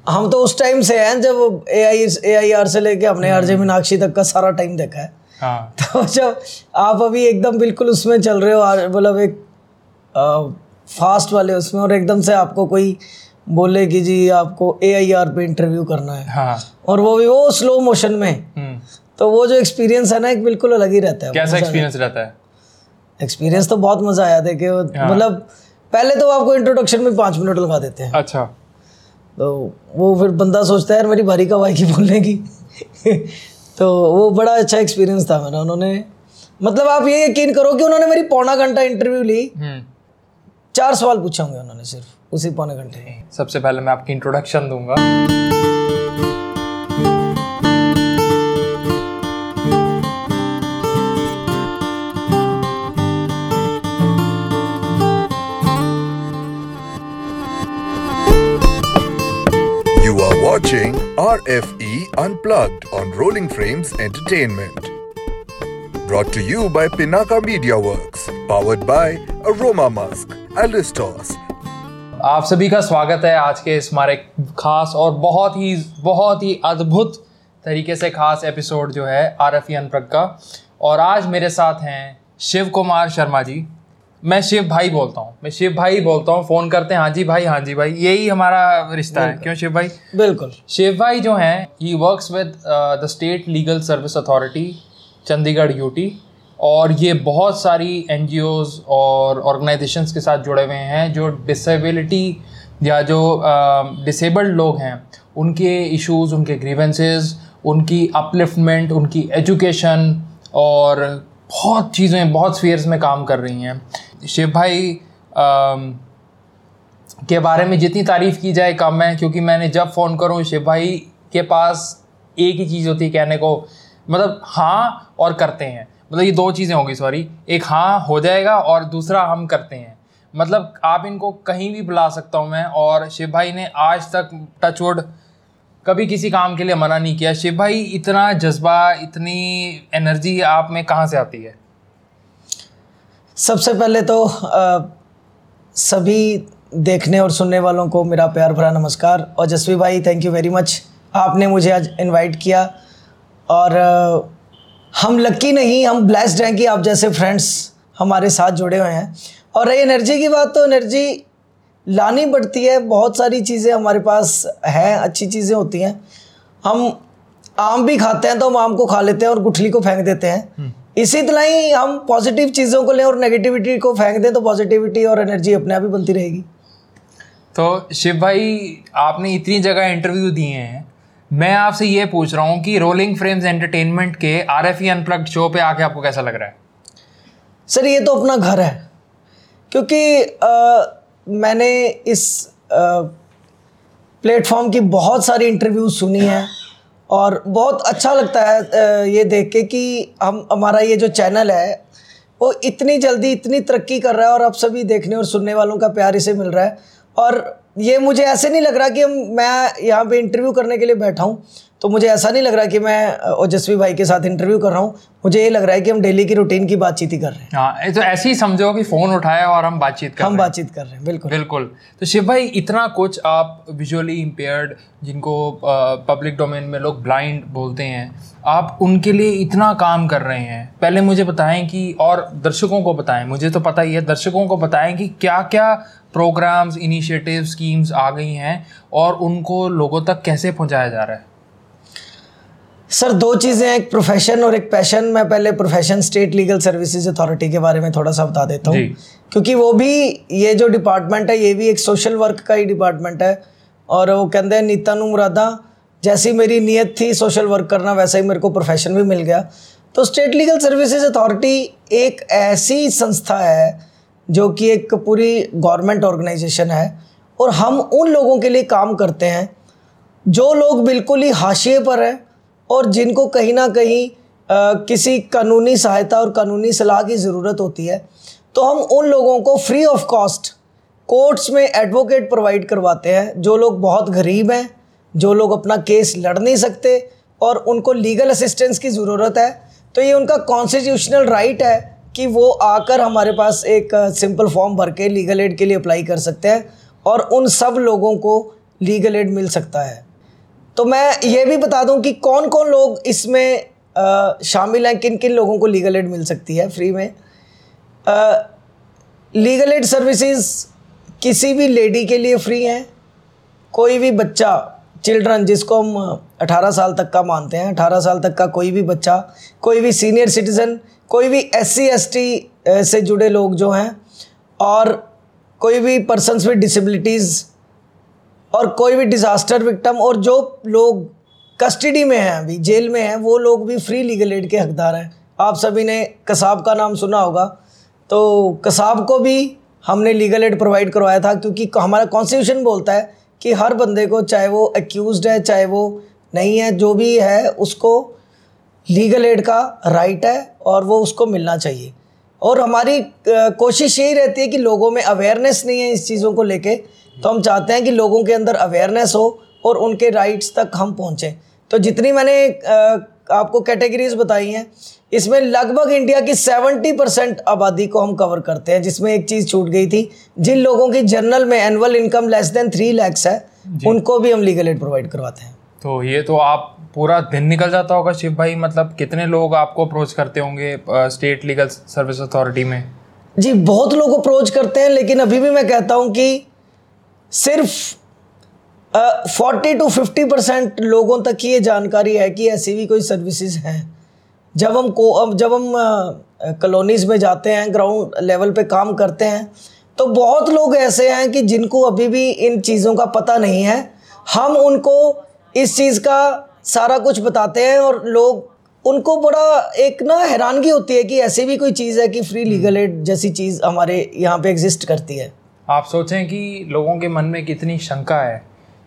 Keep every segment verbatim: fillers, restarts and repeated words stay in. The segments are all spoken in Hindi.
हम तो उस टाइम से हैं जब ए आई ए आई आर से लेके हमने आरजे मीनाक्षी तक का सारा टाइम देखा है। हाँ। तो जब आप अभी एकदम बिल्कुल उसमें चल रहे हो, मतलब एक फास्ट वाले उसमें, और एकदम से आपको कोई बोले कि जी आपको ए आई आर पे इंटरव्यू करना है। हाँ। और वो भी वो स्लो मोशन में, तो वो जो एक्सपीरियंस है ना एक बिल्कुल अलग ही रहता है। कैसा एक्सपीरियंस रहता है? एक्सपीरियंस तो बहुत मजा आया। देखिए मतलब पहले तो आपको इंट्रोडक्शन में पाँच मिनट लगा देते हैं। अच्छा। तो वो फिर बंदा सोचता है यार मेरी बारी कब आएगी बोलने की। तो वो बड़ा अच्छा एक्सपीरियंस था मेरा। उन्होंने मतलब आप ये यकीन करो कि उन्होंने मेरी पौना घंटा इंटरव्यू ली, चार सवाल पूछे होंगे उन्होंने सिर्फ उसी पौने घंटे में। सबसे पहले मैं आपकी इंट्रोडक्शन दूंगा। You are watching R F E Unplugged on Rolling Frames Entertainment. Brought to you by Pinaka Media Works. Powered by Aroma Musk, Alistos. आप सभी का स्वागत है आज के इस हमारे खास और बहुत ही बहुत ही अद्भुत तरीके से खास एपिसोड जो है आर एफ ई अनप्लग्ड का। और आज मेरे साथ हैं शिव कुमार शर्मा जी। मैं शिव भाई बोलता हूँ, मैं शिव भाई बोलता हूँ। फ़ोन करते हैं हाँ जी भाई, हाँ जी भाई, यही हमारा रिश्ता है। क्यों शिव भाई? बिल्कुल। शिव भाई जो हैं ही works with the state legal service authority Chandigarh UT, और ये बहुत सारी एन जी ओज़ और ऑर्गेनाइजेशंस के साथ जुड़े हुए हैं जो डिसेबिलिटी या जो डिसेबल्ड uh, लोग हैं उनके इश्यूज़, उनके ग्रीवेंसेस, उनकी अपलिफ्टमेंट, उनकी एजुकेशन और बहुत चीज़ें, बहुत स्फीयर्स में काम कर रही हैं। शिव भाई आ, के बारे में जितनी तारीफ़ की जाए कम है, क्योंकि मैंने जब फ़ोन करूं शिव भाई के पास एक ही चीज़ होती है कहने को, मतलब हाँ और करते हैं। मतलब ये दो चीज़ें होगी, सॉरी, एक हाँ हो जाएगा और दूसरा हम करते हैं। मतलब आप इनको कहीं भी बुला सकता हूँ मैं, और शिव भाई ने आज तक टचवुड कभी किसी काम के लिए मना नहीं किया। शिव भाई इतना जज्बा, इतनी एनर्जी आप में कहाँ से आती है? सबसे पहले तो आ, सभी देखने और सुनने वालों को मेरा प्यार भरा नमस्कार। और जसवी भाई, थैंक यू वेरी मच, आपने मुझे आज इनवाइट किया। और आ, हम लकी नहीं, हम ब्लेस्ड हैं कि आप जैसे फ्रेंड्स हमारे साथ जुड़े हुए हैं। और रही एनर्जी की बात, तो एनर्जी लानी पड़ती है। बहुत सारी चीज़ें हमारे पास हैं, अच्छी चीज़ें होती हैं। हम आम भी खाते हैं तो हम आम को खा लेते हैं और गुठली को फेंक देते हैं। इसी तरह ही हम पॉजिटिव चीज़ों को लें और नेगेटिविटी को फेंक दें तो पॉजिटिविटी और एनर्जी अपने आप ही बनती रहेगी। तो शिव भाई, आपने इतनी जगह इंटरव्यू दिए हैं, मैं आपसे ये पूछ रहा हूँ कि रोलिंग फ्रेम्स एंटरटेनमेंट के R F E unplugged show पे आके आपको कैसा लग रहा है? सर ये तो अपना घर है, क्योंकि आ, मैंने इस प्लेटफॉर्म की बहुत सारी इंटरव्यूज सुनी हैं और बहुत अच्छा लगता है आ, ये देख के कि हम हमारा ये जो चैनल है वो इतनी जल्दी इतनी तरक्की कर रहा है और आप सभी देखने और सुनने वालों का प्यार इसे मिल रहा है। और ये मुझे ऐसे नहीं लग रहा कि हम मैं यहाँ पे इंटरव्यू करने के लिए बैठा हूँ, तो मुझे ऐसा नहीं लग रहा कि मैं ओजस्वी भाई के साथ इंटरव्यू कर रहा हूँ। मुझे ये लग रहा है कि हम डेली की रूटीन की बातचीत ही कर रहे हैं। हाँ, तो ऐसे ही समझो कि फ़ोन उठाया और हम बातचीत कर हम रहे हैं। बातचीत कर रहे हैं। बिल्कुल बिल्कुल। तो शिव भाई, इतना कुछ आप विजुअली इम्पेयर्ड, जिनको पब्लिक डोमेन में लोग ब्लाइंड बोलते हैं, आप उनके लिए इतना काम कर रहे हैं। पहले मुझे बताएं कि, और दर्शकों को बताएं, मुझे तो पता ही है, दर्शकों को बताएं कि क्या क्या प्रोग्राम्स, इनिशिएटिव, स्कीम्स आ गई हैं और उनको लोगों तक कैसे पहुंचाया जा रहा है। सर दो चीज़ें हैं, एक प्रोफेशन और एक पैशन। मैं पहले profession state legal services authority के बारे में थोड़ा सा बता देता हूँ, क्योंकि वो भी, ये जो डिपार्टमेंट है ये भी एक सोशल वर्क का ही डिपार्टमेंट है। और वो कहते हैं नीता नू मुरादा, जैसी मेरी नीयत थी सोशल वर्क करना वैसा ही मेरे को प्रोफेशन भी मिल गया। तो स्टेट लीगल सर्विसेज अथॉरिटी एक ऐसी संस्था है जो कि एक पूरी गवर्नमेंट ऑर्गेनाइजेशन है, और हम उन लोगों के लिए काम करते हैं जो लोग बिल्कुल ही हाशिए पर हैं और जिनको कहीं ना कहीं आ, किसी कानूनी सहायता और कानूनी सलाह की ज़रूरत होती है। तो हम उन लोगों को फ्री ऑफ कॉस्ट कोर्ट्स में एडवोकेट प्रोवाइड करवाते हैं। जो लोग बहुत गरीब हैं, जो लोग अपना केस लड़ नहीं सकते और उनको लीगल असिस्टेंस की ज़रूरत है, तो ये उनका कॉन्स्टिट्यूशनल राइट है कि वो आकर हमारे पास एक सिंपल फॉर्म भर के लीगल एड के लिए अप्लाई कर सकते हैं। और उन सब लोगों को लीगल एड मिल सकता है। तो मैं ये भी बता दूं कि कौन कौन लोग इसमें आ, शामिल हैं, किन किन लोगों को लीगल एड मिल सकती है फ्री में। लीगल एड सर्विसेज किसी भी लेडी के लिए फ्री हैं। कोई भी बच्चा, चिल्ड्रन जिसको हम अठारह साल तक का मानते हैं, अठारह साल तक का कोई भी बच्चा, कोई भी सीनियर सिटीज़न, कोई भी एस सी एस टी से जुड़े लोग जो हैं, और कोई भी पर्सन्स विद डिसेबिलिटीज़, और कोई भी डिज़ास्टर विक्टिम, और जो लोग कस्टडी में हैं, अभी जेल में हैं, वो लोग भी फ्री लीगल एड के हकदार हैं। आप सभी ने कसाब का नाम सुना होगा, तो कसाब को भी हमने लीगल एड प्रोवाइड करवाया था, क्योंकि हमारा कॉन्स्टिट्यूशन बोलता है कि हर बंदे को, चाहे वो एक्यूज्ड है चाहे वो नहीं है, जो भी है उसको लीगल एड का राइट है और वो उसको मिलना चाहिए। और हमारी कोशिश यही रहती है कि लोगों में अवेयरनेस नहीं है इस चीज़ों को लेके, तो हम चाहते हैं कि लोगों के अंदर अवेयरनेस हो और उनके राइट्स तक हम पहुँचें। तो जितनी मैंने आपको कैटेगरीज बताई हैं, इसमें लगभग इंडिया की सत्तर परसेंट आबादी को हम कवर करते हैं। जिसमें एक चीज़ छूट गई थी, जिन लोगों की जनरल में annual income less than three lakhs है, उनको भी हम लीगल एड प्रोवाइड करवाते हैं। तो ये तो आप पूरा दिन निकल जाता होगा शिव भाई, मतलब कितने लोग आपको अप्रोच करते होंगे स्टेट लीगल सर्विस अथॉरिटी में? जी बहुत लोग अप्रोच करते हैं, लेकिन अभी भी मैं कहता हूँ कि सिर्फ फोर्टी टू फिफ्टी परसेंट लोगों तक ये जानकारी है कि ऐसी भी कोई सर्विसेज हैं। जब हम को अब जब हम कॉलोनीज़ में जाते हैं, ग्राउंड लेवल पे काम करते हैं, तो बहुत लोग ऐसे हैं कि जिनको अभी भी इन चीज़ों का पता नहीं है। हम उनको इस चीज़ का सारा कुछ बताते हैं और लोग उनको बड़ा एक ना हैरानगी होती है कि ऐसी भी कोई चीज़ है कि फ्री लीगल एड जैसी चीज़ हमारे यहाँ पे एग्जिस्ट करती है। आप सोचें कि लोगों के मन में कितनी शंका है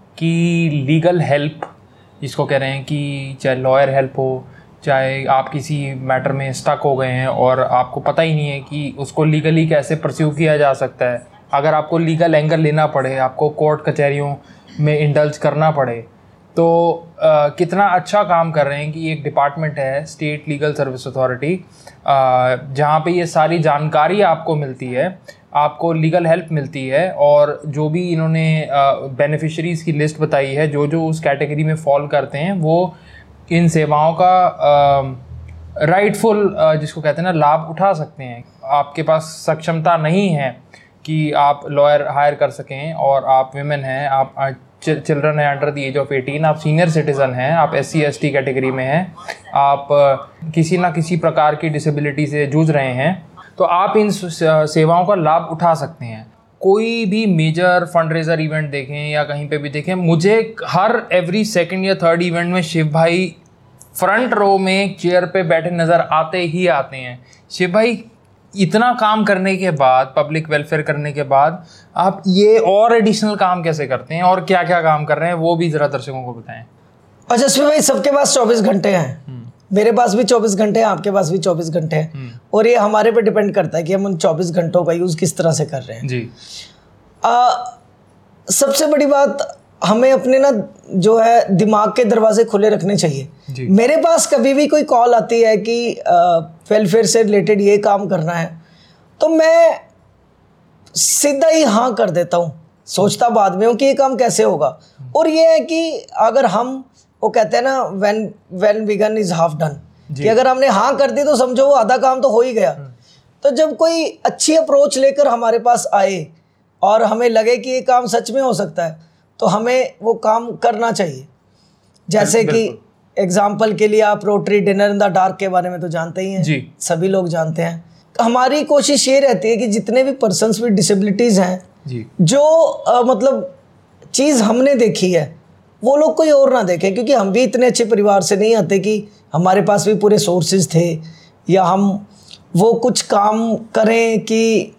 कि लीगल हेल्प जिसको कह रहे हैं, कि चाहे लॉयर हेल्प हो, चाहे आप किसी मैटर में स्टक हो गए हैं और आपको पता ही नहीं है कि उसको लीगली कैसे परस्यू किया जा सकता है। अगर आपको लीगल एंगल लेना पड़े, आपको कोर्ट कचहरियों में इंडल्ज करना पड़े, तो आ, कितना अच्छा काम कर रहे हैं कि एक डिपार्टमेंट है स्टेट लीगल सर्विस अथॉरिटी, जहाँ पे ये सारी जानकारी आपको मिलती है, आपको लीगल हेल्प मिलती है, और जो भी इन्होंने बेनिफिशरीज़ की लिस्ट बताई है, जो जो उस कैटेगरी में फॉल करते हैं, वो इन सेवाओं का राइटफुल जिसको कहते हैं ना लाभ उठा सकते हैं। आपके पास सक्षमता नहीं है कि आप लॉयर हायर कर सकें, और आप विमेन हैं, आप चिल्ड्रन हैं under the age of eighteen, आप सीनियर सिटीज़न हैं, आप S C S T category में हैं, आप किसी ना किसी प्रकार की डिसेबिलिटी से जूझ रहे हैं, तो आप इन सेवाओं का लाभ उठा सकते हैं। कोई भी मेजर फंड रेजर इवेंट देखें या कहीं पे भी देखें, मुझे हर एवरी सेकंड या थर्ड इवेंट में शिव भाई फ्रंट रो में चेयर पे बैठे नज़र आते ही आते हैं। शिव भाई इतना काम करने के बाद, पब्लिक वेलफेयर करने के बाद, आप ये और एडिशनल काम कैसे करते हैं और क्या क्या काम कर रहे हैं, वो भी ज़रा दर्शकों को बताएं। अच्छा शिव भाई, सबके पास चौबीस घंटे हैं, मेरे पास भी चौबीस घंटे हैं, आपके पास भी चौबीस घंटे हैं, और ये हमारे पे डिपेंड करता है कि हम उन चौबीस घंटों का यूज़ किस तरह से कर रहे हैं। जी आ, सबसे बड़ी बात, हमें अपने ना जो है दिमाग के दरवाजे खुले रखने चाहिए। मेरे पास कभी भी कोई कॉल आती है कि वेलफेयर से रिलेटेड ये काम करना है, तो मैं सीधा ही हाँ कर देता हूँ, सोचता बाद में हूँ कि ये काम कैसे होगा। और ये है कि अगर हम, वो कहते हैं ना when when begun is half done, कि अगर हमने हाँ कर दी तो समझो वो आधा काम तो हो ही गया। तो जब कोई अच्छी अप्रोच लेकर हमारे पास आए और हमें लगे कि ये काम सच में हो सकता है, तो हमें वो काम करना चाहिए। जैसे कि एग्जाम्पल के लिए आप rotary dinner in the dark के बारे में तो जानते ही हैं जी, सभी लोग जानते हैं। हमारी कोशिश ये रहती है कि जितने भी पर्सन्स विद डिसेबिलिटीज़ हैं जी, जो आ, मतलब चीज़ हमने देखी है वो लोग कोई और ना देखें, क्योंकि हम भी इतने अच्छे परिवार से नहीं आते कि हमारे पास भी पूरे सोर्सेज थे या हम वो कुछ काम करें कि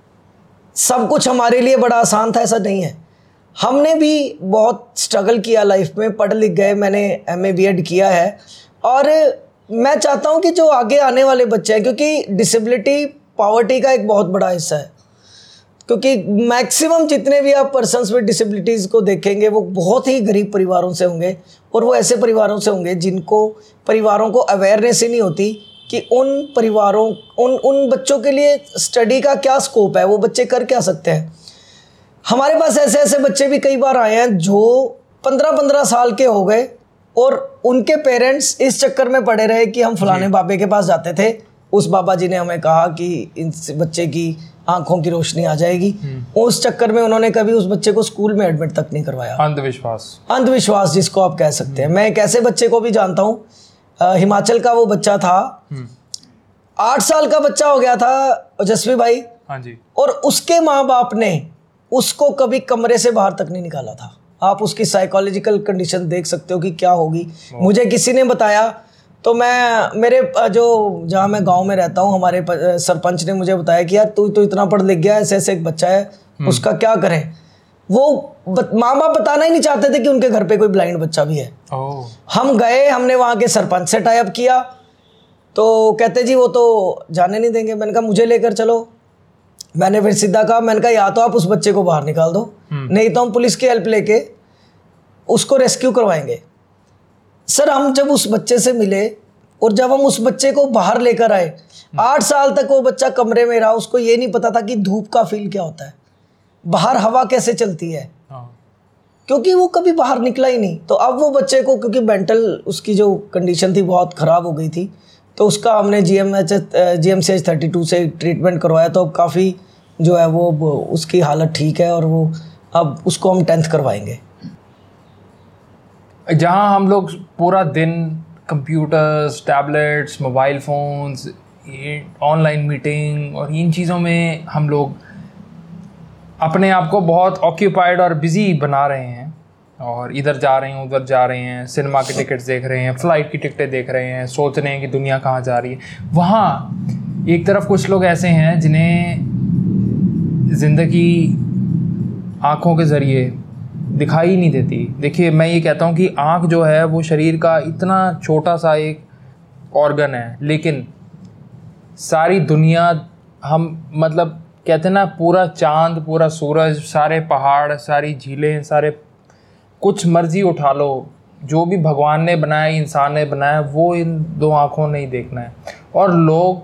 सब कुछ हमारे लिए बड़ा आसान था, ऐसा नहीं है। हमने भी बहुत स्ट्रगल किया लाइफ में, पढ़ लिख गए, मैंने एम ए बी एड किया है, और मैं चाहता हूँ कि जो आगे आने वाले बच्चे हैं, क्योंकि डिसेबिलिटी पॉवर्टी का एक बहुत बड़ा हिस्सा है, क्योंकि मैक्सिमम जितने भी आप पर्सन्स विद डिसेबिलिटीज़ को देखेंगे वो बहुत ही गरीब परिवारों से होंगे, और वो ऐसे परिवारों से होंगे जिनको परिवारों को अवेयरनेस ही नहीं होती कि उन परिवारों उन उन बच्चों के लिए स्टडी का क्या स्कोप है, वो बच्चे कर क्या सकते हैं। हमारे पास ऐसे ऐसे बच्चे भी कई बार आए हैं जो पंद्रह पंद्रह साल के हो गए और उनके पेरेंट्स इस चक्कर में पड़े रहे कि हम फलाने बाबे के पास जाते थे, उस बाबा जी ने हमें कहा कि इस बच्चे की आंखों की रोशनी आ जाएगी। उस चक्कर में उन्होंने कभी उस बच्चे को स्कूल में एडमिट तक नहीं करवाया। अंधविश्वास अंधविश्वास जिसको आप कह सकते हैं। मैं एक ऐसे बच्चे को भी जानता हूँ, हिमाचल का वो बच्चा था, आठ साल का बच्चा हो गया था ओजस्वी भाई। हाँ जी। और उसके माँ बाप ने उसको कभी कमरे से बाहर तक नहीं निकाला था। आप उसकी साइकोलॉजिकल कंडीशन देख सकते हो कि क्या होगी। मुझे किसी ने बताया, तो मैं मेरे जो जहाँ मैं गांव में रहता हूँ, हमारे सरपंच ने मुझे बताया कि यार तू तो इतना पढ़ लिख गया, ऐसे ऐसे एक बच्चा है, उसका क्या करें। वो माँ बाप बताना ही नहीं चाहते थे कि उनके घर पे कोई ब्लाइंड बच्चा भी है। ओह। हम गए, हमने वहाँ के सरपंच से टाई अप किया, तो कहते जी वो तो जाने नहीं देंगे। मैंने कहा मुझे लेकर चलो। मैंने फिर सीधा कहा, मैंने कहा या तो आप उस बच्चे को बाहर निकाल दो, नहीं तो हम पुलिस की हेल्प लेके उसको रेस्क्यू करवाएंगे। सर हम जब उस बच्चे से मिले और जब हम उस बच्चे को बाहर लेकर आए, आठ साल तक वो बच्चा कमरे में रहा, उसको ये नहीं पता था कि धूप का फील क्या होता है, बाहर हवा कैसे चलती है, क्योंकि वो कभी बाहर निकला ही नहीं। तो अब वो बच्चे को, क्योंकि मेंटल उसकी जो कंडीशन थी बहुत ख़राब हो गई थी, तो उसका हमने G M H G M C H thirty two से ट्रीटमेंट करवाया। तो अब काफ़ी जो है वो उसकी हालत ठीक है और वो अब उसको हम टेंथ करवाएंगे। जहाँ हम लोग पूरा दिन computers, tablets, mobile phones, online meeting और इन चीज़ों में हम लोग अपने आप को बहुत ऑक्यूपाइड और बिज़ी बना रहे हैं, और इधर जा रहे हैं उधर जा रहे हैं, सिनेमा के टिकट्स देख रहे हैं, फ़्लाइट की टिकटें देख रहे हैं, सोच रहे हैं कि दुनिया कहाँ जा रही है। वहाँ एक तरफ कुछ लोग ऐसे हैं जिन्हें ज़िंदगी आँखों के ज़रिए दिखाई नहीं देती। देखिए मैं ये कहता हूँ कि आँख जो है वो शरीर का इतना छोटा सा एक ऑर्गन है, लेकिन सारी दुनिया, हम मतलब कहते हैं ना, पूरा चांद, पूरा सूरज, सारे पहाड़, सारी झीलें, सारे कुछ मर्जी उठा लो, जो भी भगवान ने बनाया, इंसान ने बनाया, वो इन दो आँखों ने ही देखना है। और लोग,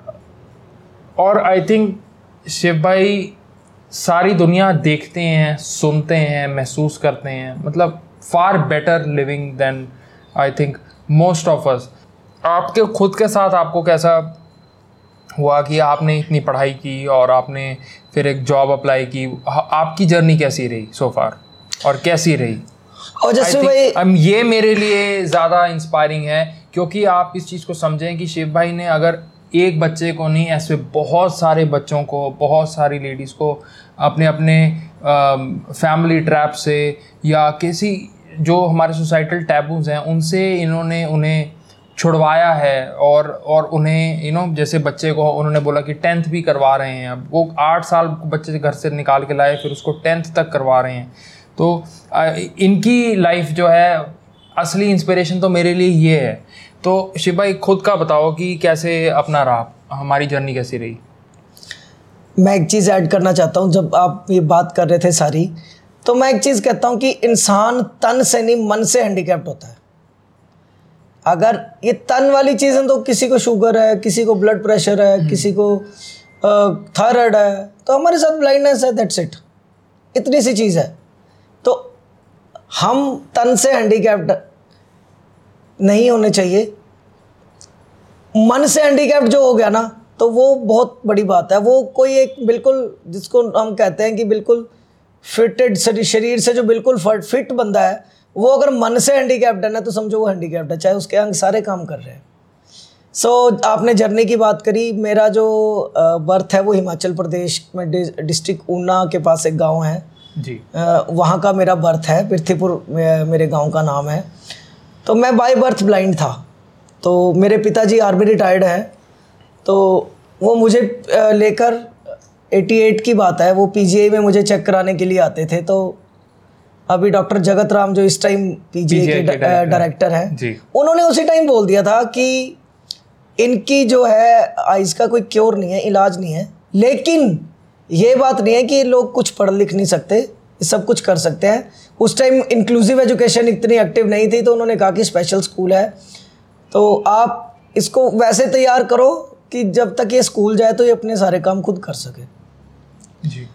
और आई थिंक शिव भाई सारी दुनिया देखते हैं, सुनते हैं, महसूस करते हैं, मतलब far better living than I think most of us. आपके खुद के साथ आपको कैसा हुआ कि आपने इतनी पढ़ाई की और आपने फिर एक जॉब अप्लाई की, आपकी जर्नी कैसी रही सो फार और कैसी रही? और जैसे भाई um, ये मेरे लिए ज़्यादा इंस्पायरिंग है, क्योंकि आप इस चीज़ को समझें कि शिव भाई ने अगर एक बच्चे को नहीं, ऐसे बहुत सारे बच्चों को, बहुत सारी लेडीज़ को अपने अपने फैमिली ट्रैप से या किसी जो हमारे सोसाइटल टैबूज़ हैं उनसे इन्होंने उन्हें छुड़वाया है। और और उन्हें यू नो जैसे बच्चे को उन्होंने बोला कि टेंथ भी करवा रहे हैं, अब वो आठ साल बच्चे घर से निकाल के लाए, फिर उसको टेंथ तक करवा रहे हैं। तो इनकी लाइफ जो है, असली इंस्पिरेशन तो मेरे लिए ये है। तो शिव भाई खुद का बताओ कि कैसे अपना रहा, हमारी जर्नी कैसी रही? मैं एक चीज़ ऐड करना चाहता हूँ। जब आप ये बात कर रहे थे सारी, तो मैं एक चीज़ कहता हूँ कि इंसान तन से नहीं मन से हैंडीकैप्ड होता है। अगर ये तन वाली चीज़ें, तो किसी को शुगर है, किसी को ब्लड प्रेशर है, किसी को थायराइड है, तो हमारे साथ ब्लाइंडनेस है, दैट्स इट, इतनी सी चीज़ है। तो हम तन से हैंडीकैप्ड नहीं होने चाहिए। मन से हैंडीकैप्ड जो हो गया ना, तो वो बहुत बड़ी बात है। वो कोई एक बिल्कुल, जिसको हम कहते हैं कि बिल्कुल फिटेड शरीर से जो बिल्कुल फिट बंदा है, वो अगर मन से हैंडीकैप्ड है ना, तो समझो वो हैंडीकैप्ड है, चाहे उसके अंग सारे काम कर रहे हैं। सो so, आपने जर्नी की बात करी। मेरा जो बर्थ है वो हिमाचल प्रदेश में, डिस्ट्रिक्ट ऊना के पास एक गांव है जी, वहाँ का मेरा बर्थ है। पृथ्वीपुर मेरे गांव का नाम है। तो मैं बाय बर्थ ब्लाइंड था। तो मेरे पिताजी आर्मी रिटायर्ड हैं, तो वो मुझे लेकर अठासी की बात है, वो पीजीआई में मुझे चेक कराने के लिए आते थे। तो अभी डॉक्टर जगत राम जो इस टाइम पीजीआई के डायरेक्टर हैं, उन्होंने उसी टाइम बोल दिया था कि इनकी जो है आइज का कोई क्योर नहीं है, इलाज नहीं है। लेकिन ये बात नहीं है कि लोग कुछ पढ़ लिख नहीं सकते, सब कुछ कर सकते हैं। उस टाइम इंक्लूसिव एजुकेशन इतनी एक्टिव नहीं थी, तो उन्होंने कहा कि स्पेशल स्कूल है, तो आप इसको वैसे तैयार करो कि जब तक ये स्कूल जाए तो ये अपने सारे काम खुद कर सके। जी।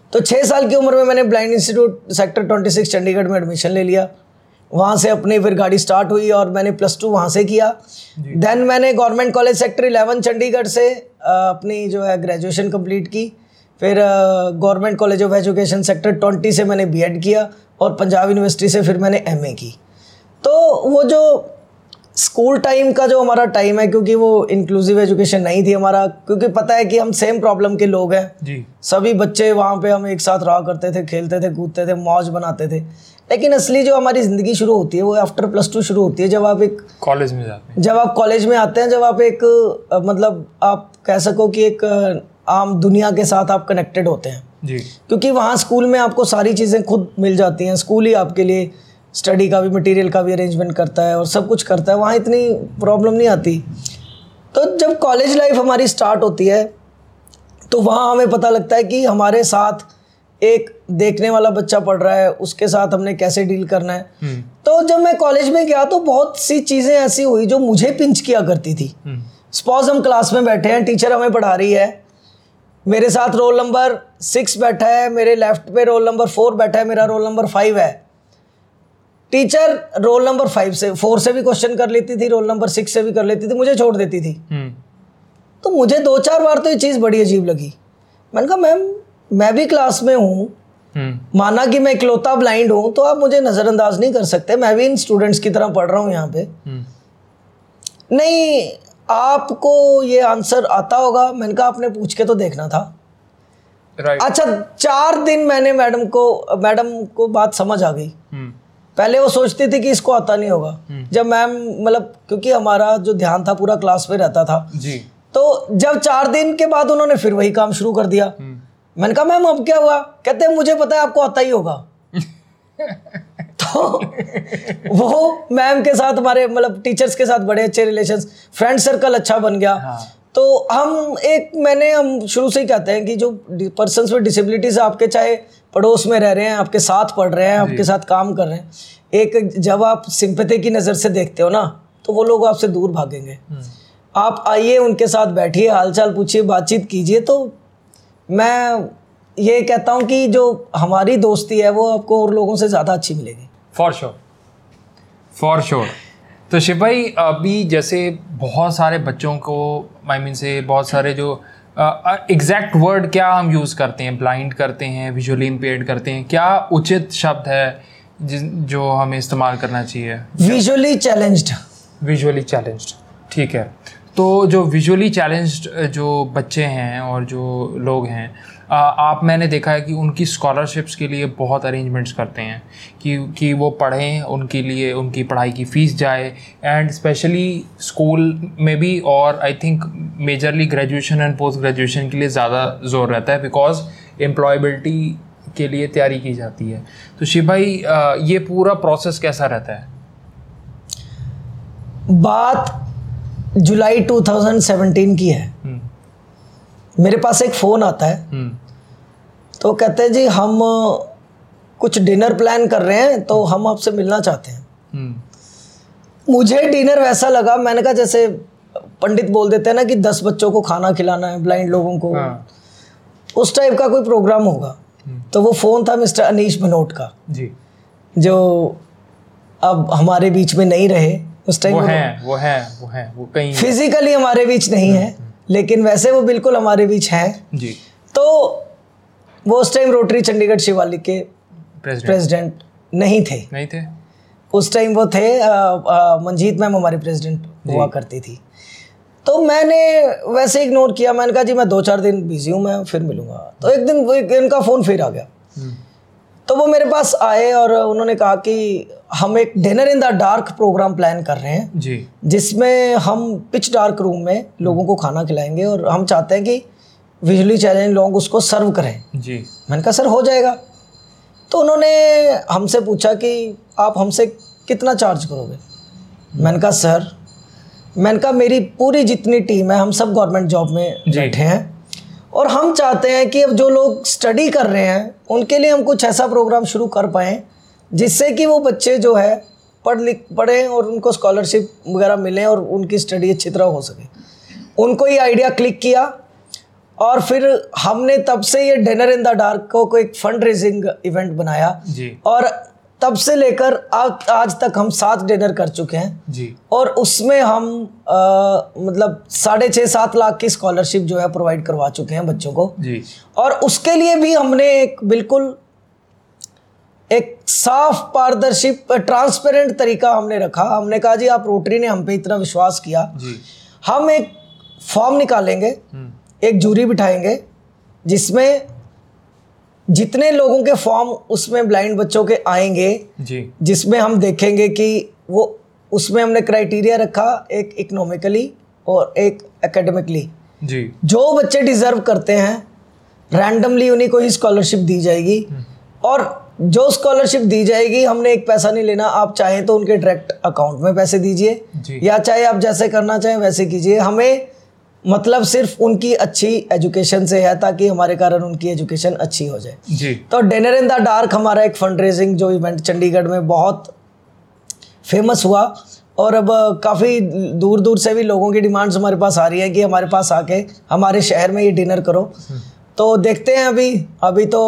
तो छः साल की उम्र में मैंने ब्लाइंड इंस्टीट्यूट सेक्टर छब्बीस चंडीगढ़ में एडमिशन ले लिया। वहाँ से अपनी फिर गाड़ी स्टार्ट हुई और मैंने प्लस टू वहाँ से किया। देन मैंने government college sector eleven Chandigarh से अपनी जो है ग्रेजुएशन कंप्लीट की। फिर government college of education sector twenty से मैंने बीएड किया और पंजाब यूनिवर्सिटी से फिर मैंने एमए की। तो वो जो स्कूल टाइम का जो हमारा टाइम है, क्योंकि वो इंक्लूसिव एजुकेशन नहीं थी हमारा, क्योंकि पता है कि हम सेम प्रॉब्लम के लोग हैं जी। सभी बच्चे वहाँ पे हम एक साथ रहा करते थे, खेलते थे, कूदते थे, मौज बनाते थे। लेकिन असली जो हमारी ज़िंदगी शुरू होती है वो आफ्टर प्लस टू शुरू होती है, जब आप एक कॉलेज में जाते हैं, जब आप कॉलेज में आते हैं, जब आप एक मतलब आप कह सको कि एक आम दुनिया के साथ आप कनेक्टेड होते हैं जी। क्योंकि वहाँ स्कूल में आपको सारी चीज़ें खुद मिल जाती हैं। स्कूल ही आपके लिए स्टडी का भी, मटेरियल का भी अरेंजमेंट करता है और सब कुछ करता है। वहाँ इतनी प्रॉब्लम नहीं आती। तो जब कॉलेज लाइफ हमारी स्टार्ट होती है तो वहाँ हमें पता लगता है कि हमारे साथ एक देखने वाला बच्चा पढ़ रहा है, उसके साथ हमने कैसे डील करना है। तो जब मैं कॉलेज में गया तो बहुत सी चीज़ें ऐसी हुई जो मुझे पिंच किया करती थी। सपोज हम क्लास में बैठे हैं, टीचर हमें पढ़ा रही है, मेरे साथ रोल नंबर सिक्स बैठा है, मेरे लेफ्ट पे रोल नंबर फोर बैठा है, मेरा रोल नंबर फाइव है। टीचर रोल नंबर फाइव से फोर से भी क्वेश्चन कर लेती थी, रोल नंबर सिक्स से भी कर लेती थी, मुझे छोड़ देती थी। तो मुझे दो चार बार तो ये चीज़ बड़ी अजीब लगी। मैंने कहा मैम मैं भी क्लास में हूँ, माना कि मैं इकलौता ब्लाइंड हूँ तो आप मुझे नज़रअंदाज नहीं कर सकते, मैं भी इन स्टूडेंट्स की तरह पढ़ रहा हूँ यहाँ पे। नहीं आपको ये आंसर आता होगा। मैंने कहा आपने पूछ के तो देखना था। right. अच्छा चार दिन मैंने मैडम को मैडम को बात समझ आ गई। पहले वो सोचती थी कि इसको आता नहीं होगा। जब मैम मतलब क्योंकि हमारा जो ध्यान था पूरा क्लास पे रहता था जी। तो जब चार दिन के बाद उन्होंने फिर वही काम शुरू कर दिया। मैंने कहा मैम अब क्या हुआ? कहते हैं मुझे पता है आपको आता ही होगा। तो वो मैम के साथ हमारे मतलब टीचर्स के साथ बड़े अच्छे रिलेशंस, फ्रेंड सर्कल अच्छा बन गया। हाँ। तो हम एक मैंने हम शुरू से ही कहते हैं कि जो पर्सन्स विद डिसेबिलिटीज आपके चाहे पड़ोस में रह रहे हैं, आपके साथ पढ़ रहे हैं, आपके साथ काम कर रहे हैं, एक जब आप सिंपैथी की नज़र से देखते हो ना तो वो लोग आपसे दूर भागेंगे। आप आइए उनके साथ बैठिए, हालचाल पूछिए, बातचीत कीजिए। तो मैं ये कहता हूँ कि जो हमारी दोस्ती है वो आपको और लोगों से ज़्यादा अच्छी मिलेगी। For sure for sure. तो शिव भाई अभी जैसे बहुत सारे बच्चों को आई मीन से बहुत सारे जो एग्जैक्ट uh, वर्ड क्या हम यूज़ करते हैं, ब्लाइंड करते हैं, विजुअली इम्पेयर्ड करते हैं, क्या उचित शब्द है जिस जो हमें इस्तेमाल करना चाहिए? Visually challenged. विजुअली चैलेंज्ड, ठीक है। तो जो विजुअली चैलेंज्ड जो बच्चे हैं और जो लोग हैं, आप मैंने देखा है कि उनकी स्कॉलरशिप्स के लिए बहुत अरेंजमेंट्स करते हैं कि कि वो पढ़ें, उनके लिए उनकी पढ़ाई की फ़ीस जाए, एंड स्पेशली स्कूल में भी और I think majorly graduation and post graduation के लिए ज़्यादा जोर रहता है बिकॉज एम्प्लॉयबिलिटी के लिए तैयारी की जाती है। तो शिव भाई ये पूरा प्रोसेस कैसा रहता है? बात जुलाई टू थाउजेंड सेवेंटीन की है। मेरे पास एक फ़ोन आता है तो कहते हैं जी हम कुछ डिनर प्लान कर रहे हैं तो हम आपसे मिलना चाहते हैं। मुझे डिनर वैसा लगा, मैंने कहा जैसे पंडित बोल देते हैं ना कि दस बच्चों को खाना खिलाना है, ब्लाइंड लोगों को, हाँ। उस टाइप का कोई प्रोग्राम होगा। तो वो फ़ोन था मिस्टर अनीश भनोट का जी, जो अब हमारे बीच में नहीं रहे उस टाइम। वो हैं वो हैं वो हैं वो कहीं फिजिकली हमारे बीच नहीं है लेकिन वैसे वो बिल्कुल हमारे बीच हैं जी। तो वो उस टाइम रोटरी चंडीगढ़ शिवालिक के प्रेसिडेंट नहीं थे नहीं थे उस टाइम वो थे मंजीत मैम हमारी प्रेसिडेंट हुआ करती थी। तो मैंने वैसे इग्नोर किया। मैंने कहा जी मैं दो चार दिन बिजी हूँ, मैं फिर मिलूँगा। तो एक दिन वो इनका फ़ोन फिर आ गया। तो वो मेरे पास आए और उन्होंने कहा कि हम एक dinner in the dark program plan कर रहे हैं जी, जिसमें हम पिच डार्क रूम में लोगों को खाना खिलाएंगे और हम चाहते हैं कि विजुअली चैलेंज लोग उसको सर्व करें जी। मैंने कहा सर हो जाएगा। तो उन्होंने हमसे पूछा कि आप हमसे कितना चार्ज करोगे? मैंने कहा सर, मैंने कहा मेरी पूरी जितनी टीम है हम सब गवर्नमेंट जॉब में बैठे हैं और हम चाहते हैं कि अब जो लोग स्टडी कर रहे हैं उनके लिए हम कुछ ऐसा प्रोग्राम शुरू कर पाएँ जिससे कि वो बच्चे जो है पढ़ लिख पढ़ें और उनको स्कॉलरशिप वगैरह मिलें और उनकी स्टडी अच्छी तरह हो सके। उनको ये आइडिया क्लिक किया और फिर हमने तब से ये डिनर इन द डार्क को, को एक फंड रेजिंग इवेंट बनाया जी। और तब से लेकर आज आज तक हम सात डिनर कर चुके हैं जी। और उसमें हम आ, मतलब साढ़े छः सात लाख की स्कॉलरशिप जो है प्रोवाइड करवा चुके हैं बच्चों को जी। और उसके लिए भी हमने एक बिल्कुल एक साफ पारदर्शी ट्रांसपेरेंट तरीका हमने रखा। हमने कहा जी आप रोटरी ने हम पे इतना विश्वास किया जी। हम एक फॉर्म निकालेंगे, एक जूरी बिठाएंगे जिसमें जितने लोगों के फॉर्म उसमें ब्लाइंड बच्चों के आएंगे जी। जिसमें हम देखेंगे कि वो उसमें हमने क्राइटेरिया रखा एक इकोनॉमिकली और एक एकेडमिकली जी। जो बच्चे डिजर्व करते हैं रैंडमली उन्हीं को ही स्कॉलरशिप दी जाएगी और जो स्कॉलरशिप दी जाएगी हमने एक पैसा नहीं लेना। आप चाहें तो उनके डायरेक्ट अकाउंट में पैसे दीजिए या चाहे आप जैसे करना चाहें वैसे कीजिए। हमें मतलब सिर्फ उनकी अच्छी एजुकेशन से है ताकि हमारे कारण उनकी एजुकेशन अच्छी हो जाए जी। तो डिनर इन द डार्क हमारा एक फंड रेजिंग जो इवेंट चंडीगढ़ में बहुत फेमस हुआ और अब काफ़ी दूर दूर से भी लोगों की डिमांड्स हमारे पास आ रही है कि हमारे पास आके हमारे शहर में ये डिनर करो। तो देखते हैं अभी अभी तो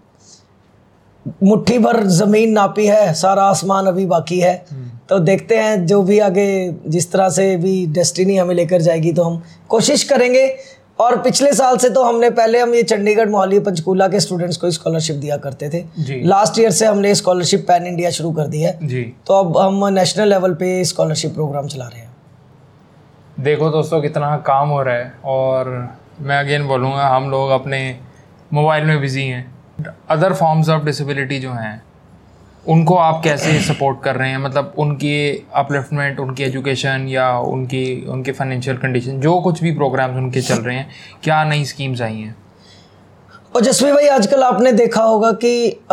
मुट्ठी भर ज़मीन नापी है, सारा आसमान अभी बाकी है। तो देखते हैं जो भी आगे जिस तरह से भी डेस्टिनी हमें लेकर जाएगी तो हम कोशिश करेंगे। और पिछले साल से तो हमने पहले हम ये चंडीगढ़ मोहाली पंचकूला के स्टूडेंट्स को स्कॉलरशिप दिया करते थे जी। लास्ट ईयर से हमने स्कॉलरशिप पैन इंडिया शुरू कर दी है जी। तो अब हम नेशनल लेवल पे स्कॉलरशिप प्रोग्राम चला रहे हैं। देखो दोस्तों कितना काम हो रहा है और मैं अगेन बोलूँगा हम लोग अपने मोबाइल में बिजी हैं। अदर फॉर्म्स ऑफ डिसेबिलिटी जो हैं उनको आप कैसे सपोर्ट कर रहे हैं, मतलब उनकी अपलिफ्टमेंट, उनकी एजुकेशन या उनकी उनके फाइनेंशियल कंडीशन, जो कुछ भी प्रोग्राम्स उनके चल रहे हैं, क्या नई स्कीम्स आई हैं? और जसवी भाई आजकल आपने देखा होगा कि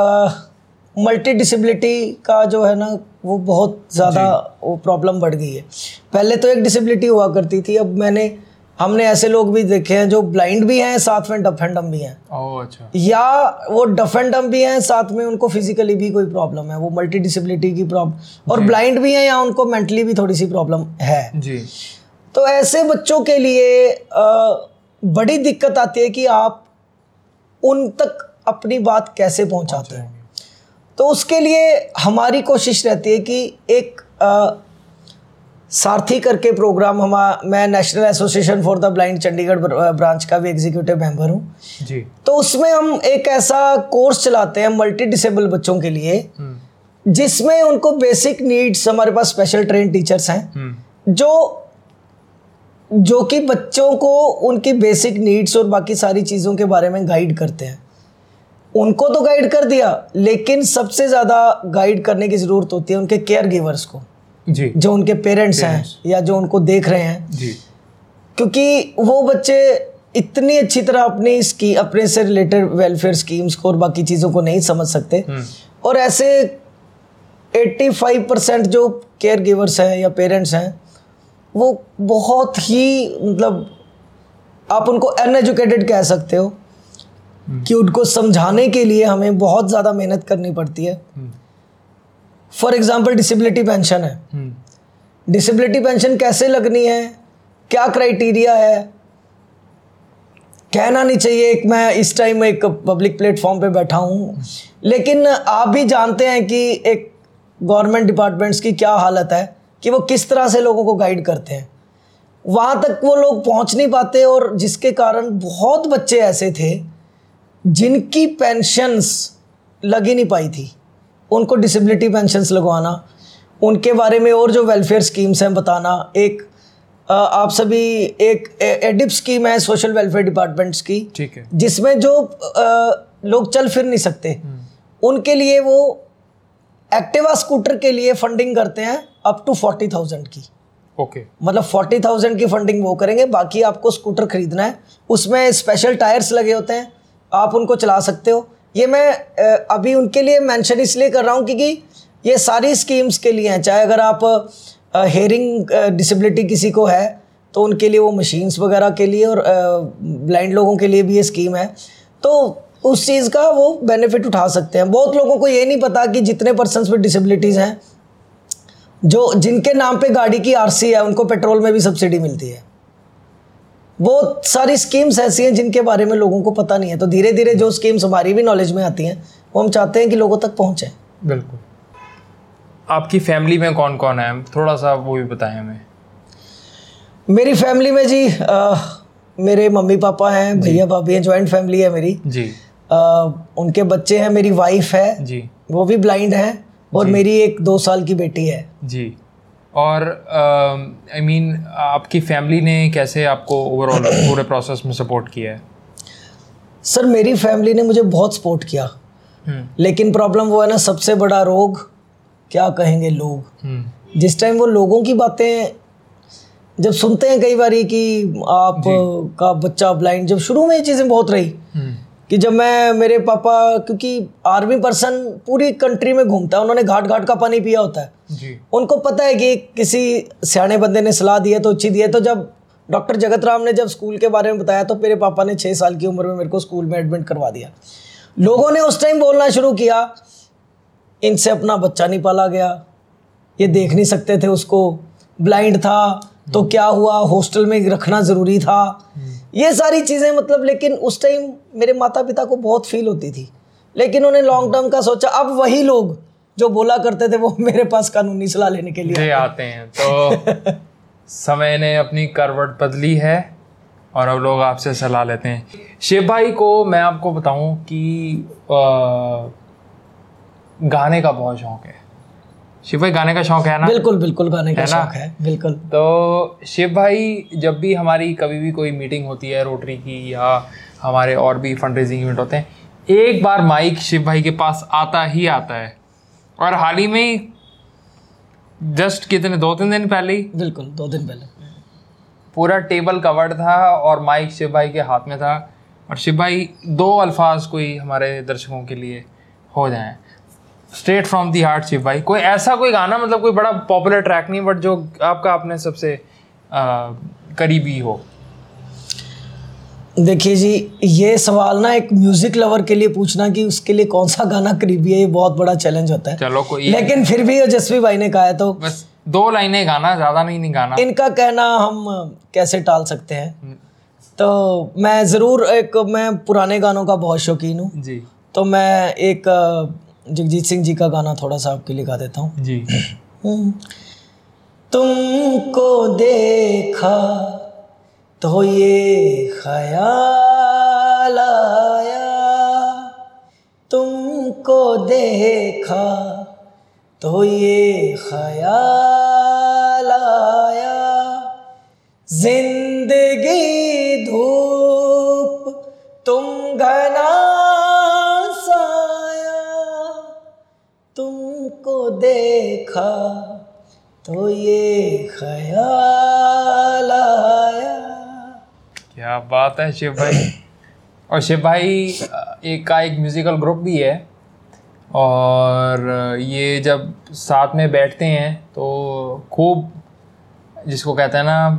मल्टी डिसेबिलिटी का जो है ना वो बहुत ज़्यादा वो प्रॉब्लम बढ़ गई है। पहले तो एक डिसेबिलिटी हुआ करती थी, अब मैंने हमने ऐसे लोग भी देखे हैं जो ब्लाइंड भी हैं साथ में डफ एंड डम भी हैं। ओह अच्छा। या वो डफ एंड डम भी हैं साथ में उनको फिजिकली भी कोई प्रॉब्लम है, वो मल्टी डिसेबिलिटी की प्रॉब्लम, और ब्लाइंड भी हैं या उनको मेंटली भी थोड़ी सी प्रॉब्लम है जी। तो ऐसे बच्चों के लिए आ, बड़ी दिक्कत आती है कि आप उन तक अपनी बात कैसे पहुंचाते हैं। तो उसके लिए हमारी कोशिश रहती है कि एक आ, सारथी करके प्रोग्राम हम मैं national association for the blind Chandigarh branch का भी एग्जीक्यूटिव मेंबर हूँ जी। तो उसमें हम एक ऐसा कोर्स चलाते हैं मल्टी डिसेबल बच्चों के लिए जिसमें उनको बेसिक नीड्स, हमारे पास स्पेशल ट्रेन टीचर्स हैं जो जो कि बच्चों को उनकी बेसिक नीड्स और बाकी सारी चीज़ों के बारे में गाइड करते हैं। उनको तो गाइड कर दिया लेकिन सबसे ज़्यादा गाइड करने की ज़रूरत होती है उनके केयर गिवर्स को जी। जो उनके पेरेंट्स हैं या जो उनको देख रहे हैं जी। क्योंकि वो बच्चे इतनी अच्छी तरह अपनी स्की अपने से रिलेटेड वेलफेयर स्कीम्स को और बाकी चीज़ों को नहीं समझ सकते और ऐसे पचासी परसेंट जो केयर गिवर्स हैं या पेरेंट्स हैं वो बहुत ही, मतलब आप उनको अनएजुकेटेड कह सकते हो कि उनको समझाने के लिए हमें बहुत ज़्यादा मेहनत करनी पड़ती है। फॉर एग्जाम्पल डिसेबिलिटी पेंशन है, डिसेबिलिटी पेंशन कैसे लगनी है, क्या क्राइटेरिया है, कहना नहीं चाहिए। एक मैं इस टाइम एक पब्लिक प्लेटफॉर्म पे बैठा हूँ लेकिन आप भी जानते हैं कि एक गवर्नमेंट डिपार्टमेंट्स की क्या हालत है कि वो किस तरह से लोगों को गाइड करते हैं, वहाँ तक वो लोग पहुँच नहीं पाते और जिसके कारण बहुत बच्चे ऐसे थे जिनकी पेंशन्स लग ही नहीं पाई थी। उनको डिसेबिलिटी पेंशन्स लगवाना, उनके बारे में और जो वेलफेयर स्कीम्स हैं बताना। एक आप सभी एक एडिप स्कीम है सोशल वेलफेयर डिपार्टमेंट्स की, ठीक है, जिसमें जो आ, लोग चल फिर नहीं सकते उनके लिए वो एक्टिवा स्कूटर के लिए फंडिंग करते हैं अप टू फोर्टी थाउजेंड की। Okay okay. मतलब फोर्टी थाउजेंड की फंडिंग वो करेंगे, बाकी आपको स्कूटर खरीदना है, उसमें स्पेशल टायर्स लगे होते हैं, आप उनको चला सकते हो। ये मैं अभी उनके लिए मेंशन इसलिए कर रहा हूँ क्योंकि ये सारी स्कीम्स के लिए हैं। चाहे अगर आप हेयरिंग डिसेबिलिटी किसी को है तो उनके लिए वो मशीन्स वगैरह के लिए, और ब्लाइंड लोगों के लिए भी ये स्कीम है, तो उस चीज़ का वो बेनिफिट उठा सकते हैं। बहुत लोगों को ये नहीं पता कि जितने पर्सन्स में डिसेबिलिटीज़ हैं, जो जिनके नाम पे गाड़ी की आरसी है, उनको पेट्रोल में भी सब्सिडी मिलती है। बहुत सारी स्कीम्स ऐसी हैं जिनके बारे में लोगों को पता नहीं है, तो धीरे धीरे जो स्कीम्स हमारी भी नॉलेज में आती हैं वो हम चाहते हैं कि लोगों तक पहुँचें। बिल्कुल। आपकी फैमिली में कौन कौन है, थोड़ा सा वो भी बताएं हमें। मेरी फैमिली में जी आ, मेरे मम्मी पापा हैं, भैया भाभी हैं, जॉइंट फैमिली है मेरी जी। आ, उनके बच्चे हैं, मेरी वाइफ है जी, वो भी ब्लाइंड है, और मेरी एक दो साल की बेटी है जी। और I uh, mean I mean, आपकी फैमिली ने कैसे आपको ओवरऑल पूरे प्रोसेस में सपोर्ट किया है? सर मेरी फैमिली ने मुझे बहुत सपोर्ट किया, लेकिन प्रॉब्लम वो है ना, सबसे बड़ा रोग क्या कहेंगे लोग। जिस टाइम वो लोगों की बातें जब सुनते हैं कई बारी कि आप का बच्चा ब्लाइंड, जब शुरू में ये चीज़ें बहुत रही कि जब मैं मेरे पापा, क्योंकि आर्मी पर्सन पूरी कंट्री में घूमता है, उन्होंने घाट घाट का पानी पिया होता है जी। उनको पता है कि किसी सियाने बंदे ने सलाह दी है तो अच्छी दी है। तो जब डॉक्टर जगत राम ने जब स्कूल के बारे में बताया तो मेरे पापा ने छः साल की उम्र में मेरे को स्कूल में एडमिट करवा दिया। लोगों ने उस टाइम बोलना शुरू किया, इनसे अपना बच्चा नहीं पाला गया, ये देख नहीं सकते थे उसको, ब्लाइंड था तो क्या हुआ, हॉस्टल में रखना ज़रूरी था, ये सारी चीज़ें मतलब। लेकिन उस टाइम मेरे माता पिता को बहुत फील होती थी, लेकिन उन्हें लॉन्ग टर्म का सोचा। अब वही लोग जो बोला करते थे वो मेरे पास कानूनी सलाह लेने के लिए आते हैं। तो समय ने अपनी करवट बदली है और अब लोग आपसे सलाह लेते हैं। शिव भाई को मैं आपको बताऊं कि आ, गाने का बहुत शौक है। शिव भाई गाने का शौक है ना? बिल्कुल बिल्कुल गाने का शौक है, बिल्कुल। तो शिव भाई जब भी हमारी कभी भी कोई मीटिंग होती है रोटरी की या हमारे और भी फंड रेजिंग इवेंट होते हैं, एक बार माइक शिव भाई के पास आता ही आता है। और हाल ही में जस्ट कितने दो तीन दिन पहले ही, बिल्कुल दो दिन पहले, पूरा टेबल कवर्ड था और माइक शिव भाई के हाथ में था। और शिव भाई दो अल्फाज कोई हमारे दर्शकों के लिए हो जाएं, straight from the heart. Shiv भाई कोई ऐसा कोई गाना, मतलब कोई बड़ा पॉपुलर ट्रैक नहीं, बट जो आपका अपने सबसे आ, करीबी हो। देखिए जी, ये सवाल ना एक म्यूजिक लवर के लिए पूछना कि उसके लिए कौन सा गाना करीबी है, ये बहुत बड़ा चैलेंज होता है। चलो कोई, लेकिन फिर भी यशस्वी भाई ने कहा है तो बस दो लाइनें गाना, ज़्यादा नहीं नहीं गाना। इनका कहना हम कैसे टाल सकते हैं। तो मैं ज़रूर एक, मैं पुराने गानों का बहुत शौकीन हूँ जी। तो मैं एक जगजीत सिंह जी का गाना थोड़ा सा आपके लिए गा देता हूँ जी। तुमको देखा तो ये ख्याल आया, तुमको देखा तो ये ख्याल आया, जिंदगी धूप तुम घना साया, तुमको देखा तो ये ख्याल आया। क्या बात है शिव भाई। और शिव भाई एक का एक म्यूज़िकल ग्रुप भी है, और ये जब साथ में बैठते हैं तो खूब, जिसको कहते हैं ना,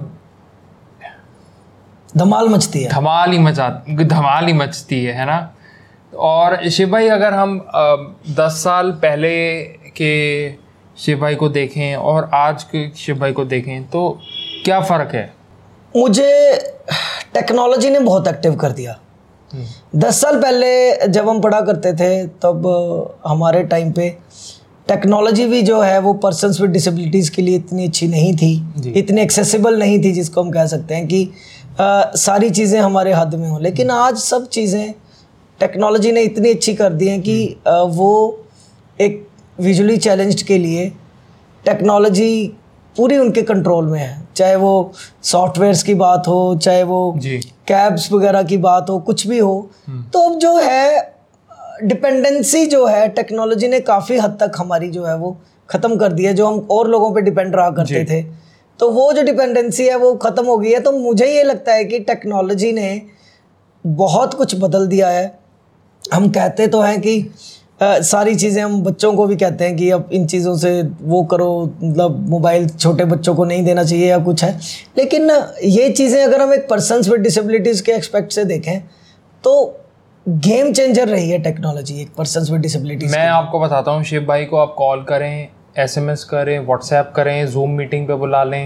धमाल मचती है, धमाल ही मचा धमाल ही मचती है है ना। और शिव भाई अगर हम दस साल पहले के शिव भाई को देखें और आज के शिव भाई को देखें तो क्या फ़र्क है? मुझे टेक्नोलॉजी ने बहुत एक्टिव कर दिया। दस साल पहले जब हम पढ़ा करते थे तब हमारे टाइम पे टेक्नोलॉजी भी जो है वो पर्सन्स विद डिसेबिलिटीज़ के लिए इतनी अच्छी नहीं थी, इतनी एक्सेसिबल नहीं थी, जिसको हम कह सकते हैं कि आ, सारी चीज़ें हमारे हद में हों। लेकिन आज सब चीज़ें टेक्नोलॉजी ने इतनी अच्छी कर दी हैं कि आ, वो एक विजुअली चैलेंज्ड के लिए टेक्नोलॉजी पूरी उनके कंट्रोल में है। चाहे वो सॉफ्टवेयर्स की बात हो, चाहे वो कैब्स वगैरह की बात हो, कुछ भी हो। तो अब जो है डिपेंडेंसी जो है टेक्नोलॉजी ने काफ़ी हद तक हमारी जो है वो ख़त्म कर दी है। जो हम और लोगों पे डिपेंड रहा करते थे, तो वो जो डिपेंडेंसी है वो ख़त्म हो गई है। तो मुझे ये लगता है कि टेक्नोलॉजी ने बहुत कुछ बदल दिया है। हम कहते तो हैं कि Uh, सारी चीज़ें, हम बच्चों को भी कहते हैं कि अब इन चीज़ों से वो करो, मतलब मोबाइल छोटे बच्चों को नहीं देना चाहिए या कुछ है। लेकिन ये चीज़ें अगर हम एक पर्सन्स विद डिसेबिलिटीज़ के एक्सपेक्ट से देखें तो गेम चेंजर रही है टेक्नोलॉजी एक पर्सन्स विद डिसेबिलिटीज़। मैं आपको बताता हूँ, शिव भाई को आप कॉल करें, एसएमएस करें, व्हाट्सएप करें, जूम मीटिंग पे बुला लें,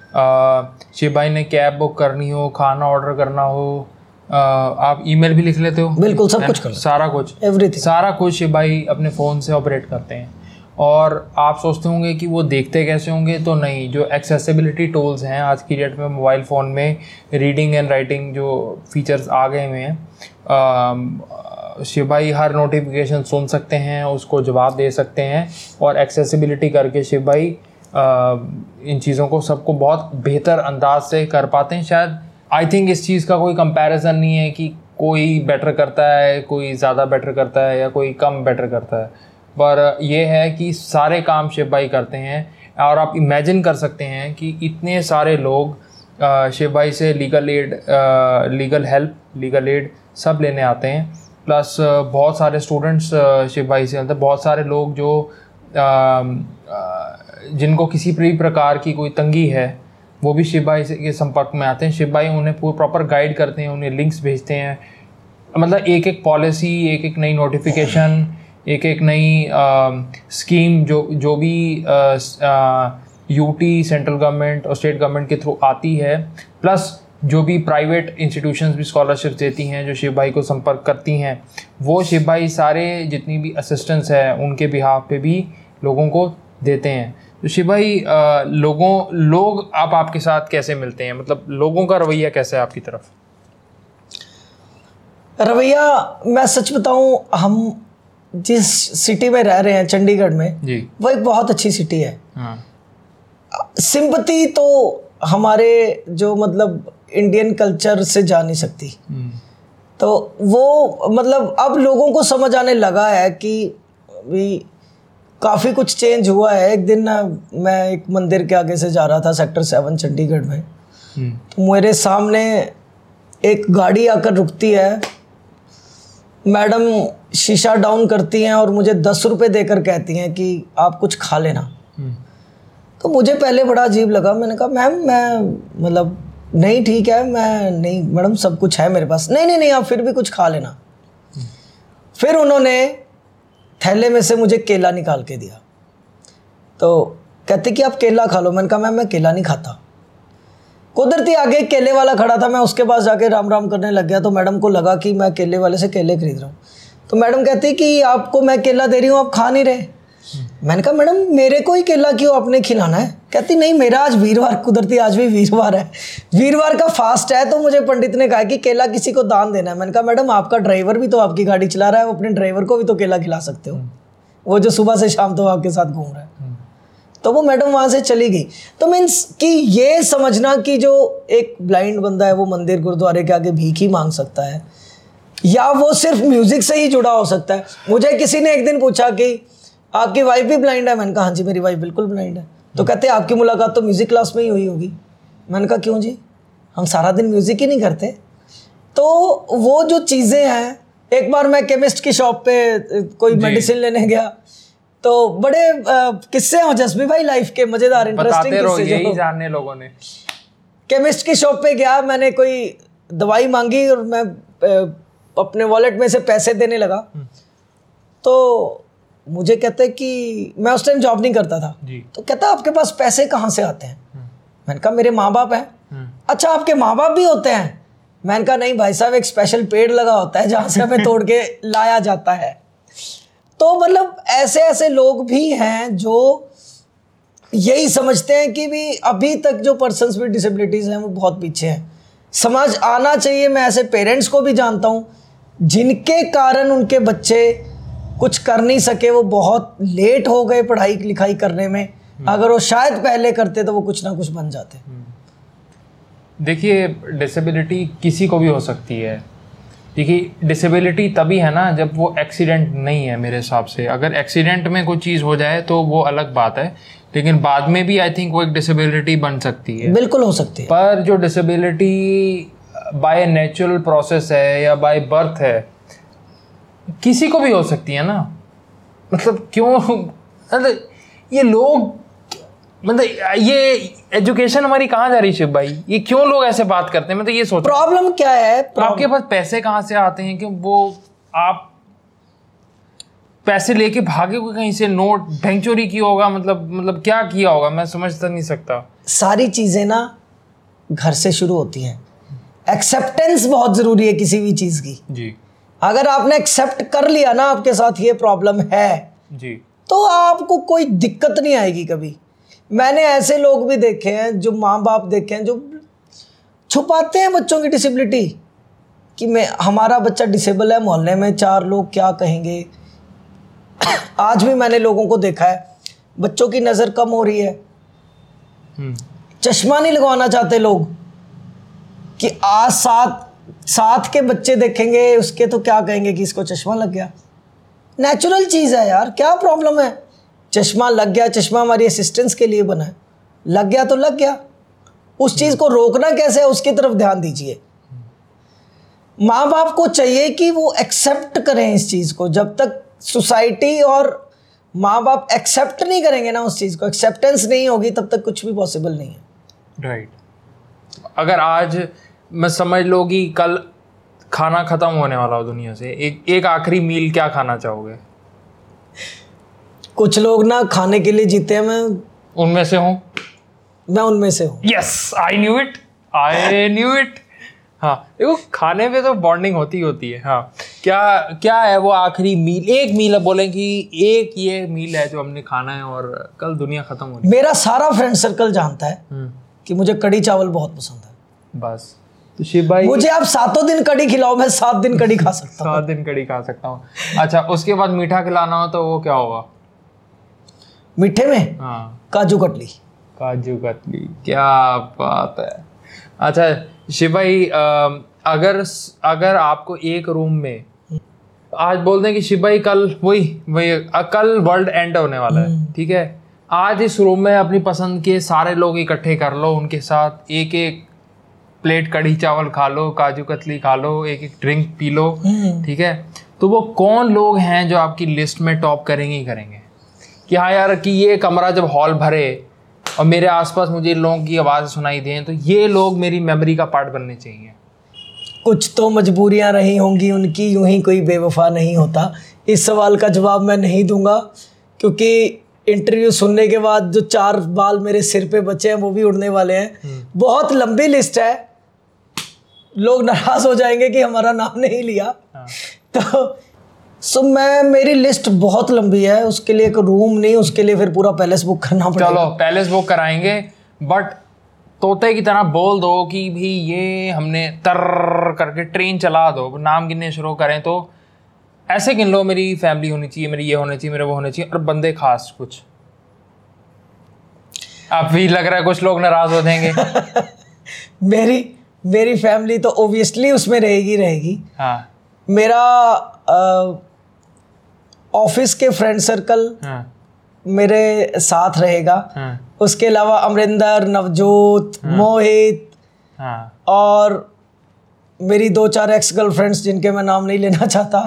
शिव भाई ने कैब बुक करनी हो, खाना ऑर्डर करना हो, Uh, आप ईमेल भी लिख लेते हो? बिल्कुल, सब कुछ कर लेते, सारा कुछ, एवरीथिंग, सारा कुछ शिव भाई अपने फ़ोन से ऑपरेट करते हैं। और आप सोचते होंगे कि वो देखते कैसे होंगे, तो नहीं, जो एक्सेसिबिलिटी टूल्स हैं आज की डेट में मोबाइल फ़ोन में, रीडिंग एंड राइटिंग जो फीचर्स आ गए हुए हैं, शिव भाई हर नोटिफिकेशन सुन सकते हैं, उसको जवाब दे सकते हैं, और एक्सेसिबिलिटी करके शिव भाई आ, इन चीज़ों को सबको बहुत बेहतर अंदाज से कर पाते हैं। शायद आई थिंक इस चीज़ का कोई कंपैरिजन नहीं है कि कोई बेटर करता है, कोई ज़्यादा बेटर करता है या कोई कम बेटर करता है, पर यह है कि सारे काम शिव भाई करते हैं। और आप इमेजिन कर सकते हैं कि इतने सारे लोग शिव भाई से legal aid, legal help, legal aid सब लेने आते हैं। प्लस बहुत सारे स्टूडेंट्स शिव भाई से, मतलब बहुत सारे लोग जो आ, आ, जिनको किसी भी प्रकार की कोई तंगी है, वो भी शिव भाई के संपर्क में आते हैं। शिव भाई उन्हें पूरा प्रॉपर गाइड करते हैं, उन्हें लिंक्स भेजते हैं, मतलब एक एक पॉलिसी, एक एक नई नोटिफिकेशन, एक एक नई स्कीम जो जो भी यूटी सेंट्रल गवर्नमेंट और स्टेट गवर्नमेंट के थ्रू आती है, प्लस जो भी प्राइवेट इंस्टीट्यूशंस भी स्कॉलरशिप देती हैं जो शिव भाई को संपर्क करती हैं, वो शिव भाई सारे जितनी भी असिस्टेंस है उनके बिहाफ पे भी लोगों को देते हैं। तो शिव भाई लोगों लोग आप आपके साथ कैसे मिलते हैं, मतलब लोगों का रवैया कैसा है आपकी तरफ? रवैया मैं सच बताऊं, हम जिस सिटी में रह रहे हैं चंडीगढ़ में जी, वो एक बहुत अच्छी सिटी है। हाँ। सिंपैथी तो हमारे जो मतलब इंडियन कल्चर से जा नहीं सकती, तो वो मतलब अब लोगों को समझ आने लगा है कि भी काफ़ी कुछ चेंज हुआ है। एक दिन ना मैं एक मंदिर के आगे से जा रहा था सेक्टर सेवन चंडीगढ़ में, तो मेरे सामने एक गाड़ी आकर रुकती है, मैडम शीशा डाउन करती हैं और मुझे दस रुपये देकर कहती हैं कि आप कुछ खा लेना। तो मुझे पहले बड़ा अजीब लगा, मैंने कहा मैम मैं मतलब नहीं ठीक है, मैं नहीं मैडम सब कुछ है मेरे पास। नहीं नहीं नहीं आप फिर भी कुछ खा लेना। फिर उन्होंने थैले में से मुझे केला निकाल के दिया, तो कहते कि आप केला खा लो। मैंने कहा मैम मैं केला नहीं खाता। कुदरती आगे केले वाला खड़ा था, मैं उसके पास जाके राम राम करने लग गया, तो मैडम को लगा कि मैं केले वाले से केले खरीद रहा हूँ। तो मैडम कहती कि आपको मैं केला दे रही हूँ, आप खा नहीं रहे। मैंने कहा मैडम मेरे को ही केला क्यों आपने खिलाना है? कहती नहीं मेरा आज वीरवार, कुदरती आज भी वीरवार है, वीरवार का फास्ट है, तो मुझे पंडित ने कहा कि केला किसी को दान देना है। मैंने कहा मैडम आपका ड्राइवर भी तो आपकी गाड़ी चला रहा है, वो अपने ड्राइवर को भी तो केला खिला सकते हो, वो जो सुबह से शाम तो आपके साथ घूम रहा है। तो वो मैडम वहाँ से चली गई। तो मीन्स कि ये समझना कि जो एक ब्लाइंड बंदा है वो मंदिर गुरुद्वारे के आगे भीख ही मांग सकता है, या वो सिर्फ म्यूज़िक से ही जुड़ा हो सकता है। मुझे किसी ने एक दिन पूछा कि आपकी वाइफ भी ब्लाइंड है? मैंने कहा हाँ जी मेरी वाइफ बिल्कुल ब्लाइंड है। तो कहते आपकी मुलाकात तो म्यूज़िक क्लास में ही हुई होगी। मैंने कहा क्यों जी, हम सारा दिन म्यूज़िक ही नहीं करते। तो वो जो चीज़ें हैं, एक बार मैं केमिस्ट की शॉप पे कोई मेडिसिन लेने गया, तो बड़े किस्से हैं जसबी भाई लाइफ के मज़ेदार इंटरेस्टिंग किस्से यही जानने लोगों ने। केमिस्ट की शॉप पे गया, मैंने कोई दवाई मांगी और मैं अपने वॉलेट में से पैसे देने लगा, तो मुझे कहते कि मैं उस टाइम जॉब नहीं करता था, तो कहता आपके पास पैसे कहाँ से आते हैं? मैंने कहा मेरे माँ बाप हैं। अच्छा आपके माँ बाप भी होते हैं? मैंने कहा नहीं भाई साहब, एक स्पेशल पेड़ लगा होता है जहाँ से हमें तोड़ के लाया जाता है। तो मतलब ऐसे ऐसे लोग भी हैं जो यही समझते हैं कि भी अभी तक जो पर्सन्स विद डिसेबिलिटीज़ हैं वो बहुत पीछे हैं। समझ आना चाहिए। मैं ऐसे पेरेंट्स को भी जानता हूँ जिनके कारण उनके बच्चे कुछ कर नहीं सके, वो बहुत लेट हो गए पढ़ाई लिखाई करने में, अगर वो शायद पहले करते तो वो कुछ ना कुछ बन जाते। देखिए डिसेबिलिटी किसी को भी हो सकती है। देखिए डिसेबिलिटी तभी है ना जब वो एक्सीडेंट नहीं है। मेरे हिसाब से अगर एक्सीडेंट में कोई चीज़ हो जाए तो वो अलग बात है, लेकिन बाद में भी आई थिंक वो एक डिसेबिलिटी बन सकती है। बिल्कुल हो सकती है। पर जो डिसेबिलिटी बाय नेचुरल प्रोसेस है या बाय बर्थ है, किसी को भी हो सकती है ना। मतलब क्यों, मतलब ये लोग, मतलब ये एजुकेशन हमारी कहाँ जा रही है शिव भाई? ये क्यों लोग ऐसे बात करते हैं? मतलब ये सोच प्रॉब्लम क्या है? आपके पास पैसे कहाँ से आते हैं कि वो आप पैसे लेके भागे हुए कहीं से, नोट बैंक चोरी किया होगा, मतलब मतलब क्या किया होगा, मैं समझ तक नहीं सकता। सारी चीज़ें ना घर से शुरू होती हैं। एक्सेप्टेंस बहुत ज़रूरी है किसी भी चीज़ की जी। अगर आपने एक्सेप्ट कर लिया ना आपके साथ ये प्रॉब्लम है जी, तो आपको कोई दिक्कत नहीं आएगी कभी। मैंने ऐसे लोग भी देखे हैं, जो माँ बाप देखे हैं, जो छुपाते हैं बच्चों की डिसेबिलिटी कि मैं हमारा बच्चा डिसेबल है, मोहल्ले में चार लोग क्या कहेंगे। आज भी मैंने लोगों को देखा है, बच्चों की नज़र कम हो रही है, चश्मा नहीं लगवाना चाहते लोग कि आज साथ साथ के बच्चे देखेंगे उसके तो क्या कहेंगे कि इसको चश्मा लग गया। नेचुरल चीज़ है यार, क्या प्रॉब्लम है? चश्मा लग गया, चश्मा हमारी असिस्टेंस के लिए बना है, लग गया तो लग गया। उस चीज़ को रोकना कैसे है उसकी तरफ ध्यान दीजिए। माँ बाप को चाहिए कि वो एक्सेप्ट करें इस चीज़ को। जब तक सोसाइटी और माँ बाप एक्सेप्ट नहीं करेंगे ना उस चीज़ को, एक्सेप्टेंस नहीं होगी, तब तक कुछ भी पॉसिबल नहीं है। Right right. अगर आज मैं समझ लो कि कल खाना ख़त्म होने वाला हो दुनिया से, एक एक आखिरी मील क्या खाना चाहोगे? कुछ लोग ना खाने के लिए जीते हैं, मैं उनमें से हूँ। मैं उनमें से हूँ। Yes, I knew it, I knew it. हाँ, देखो खाने पे तो बॉन्डिंग होती होती है। हाँ, क्या क्या है वो आखिरी मील? एक मील है, बोले कि एक ये मील है जो हमने खाना है और कल दुनिया खत्म हो रही है। मेरा सारा फ्रेंड सर्कल जानता है कि मुझे कड़ी चावल बहुत पसंद है। बस तो शिव भाई, मुझे आप सातों दिन कड़ी खिलाओ, मैं सात दिन कड़ी खा सकता हूँ। सात दिन कड़ी खा सकता हूँ। अच्छा, उसके बाद मीठा खिलाना हो तो वो क्या होगा? मीठे में हाँ, काजू कतली। काजू कतली, क्या बात है। अच्छा शिव भाई, अगर अगर आपको एक रूम में आज बोल दें कि शिव भाई कल वही वही कल वर्ल्ड एंड होने वाला है, ठीक है, आज इस रूम में अपनी पसंद के सारे लोग इकट्ठे कर लो, उनके साथ एक एक प्लेट कढ़ी चावल खा लो, काजू कतली खा लो, एक एक ड्रिंक पी लो, ठीक है, तो वो कौन लोग हैं जो आपकी लिस्ट में टॉप करेंगे ही करेंगे कि हाँ यार, कि ये कमरा जब हॉल भरे और मेरे आसपास मुझे लोगों की आवाज़ सुनाई दें तो ये लोग मेरी मेमोरी का पार्ट बनने चाहिए? कुछ तो मजबूरियां रही होंगी उनकी, यूं ही कोई बेवफा नहीं होता। इस सवाल का जवाब मैं नहीं दूंगा क्योंकि इंटरव्यू सुनने के बाद जो चार बाल मेरे सिर पे बचे हैं वो भी उड़ने वाले हैं। बहुत लंबी लिस्ट है, लोग नाराज हो जाएंगे कि हमारा नाम नहीं लिया। तो सो मैं मेरी लिस्ट बहुत लंबी है, उसके लिए एक रूम नहीं, उसके लिए फिर पूरा पैलेस बुक करना पड़ेगा। चलो पैलेस बुक कराएंगे, बट तोते की तरह बोल दो कि भी ये हमने तर करके ट्रेन चला दो, नाम गिनने शुरू करें तो ऐसे गिन लो, मेरी फैमिली होनी चाहिए, मेरी ये होनी चाहिए, मेरे वो होने चाहिए, और बंदे खास कुछ। अब भी लग रहा है कुछ लोग नाराज हो जाएंगे। मेरी मेरी फैमिली तो ओबियसली उसमें रहेगी रहेगी हाँ, मेरा ऑफिस के फ्रेंड सर्कल हाँ, मेरे साथ रहेगा। हाँ, उसके अलावा अमरिंदर, नवजोत, हाँ, मोहित, हाँ, और मेरी दो चार एक्स गर्लफ्रेंड्स जिनके मैं नाम नहीं लेना चाहता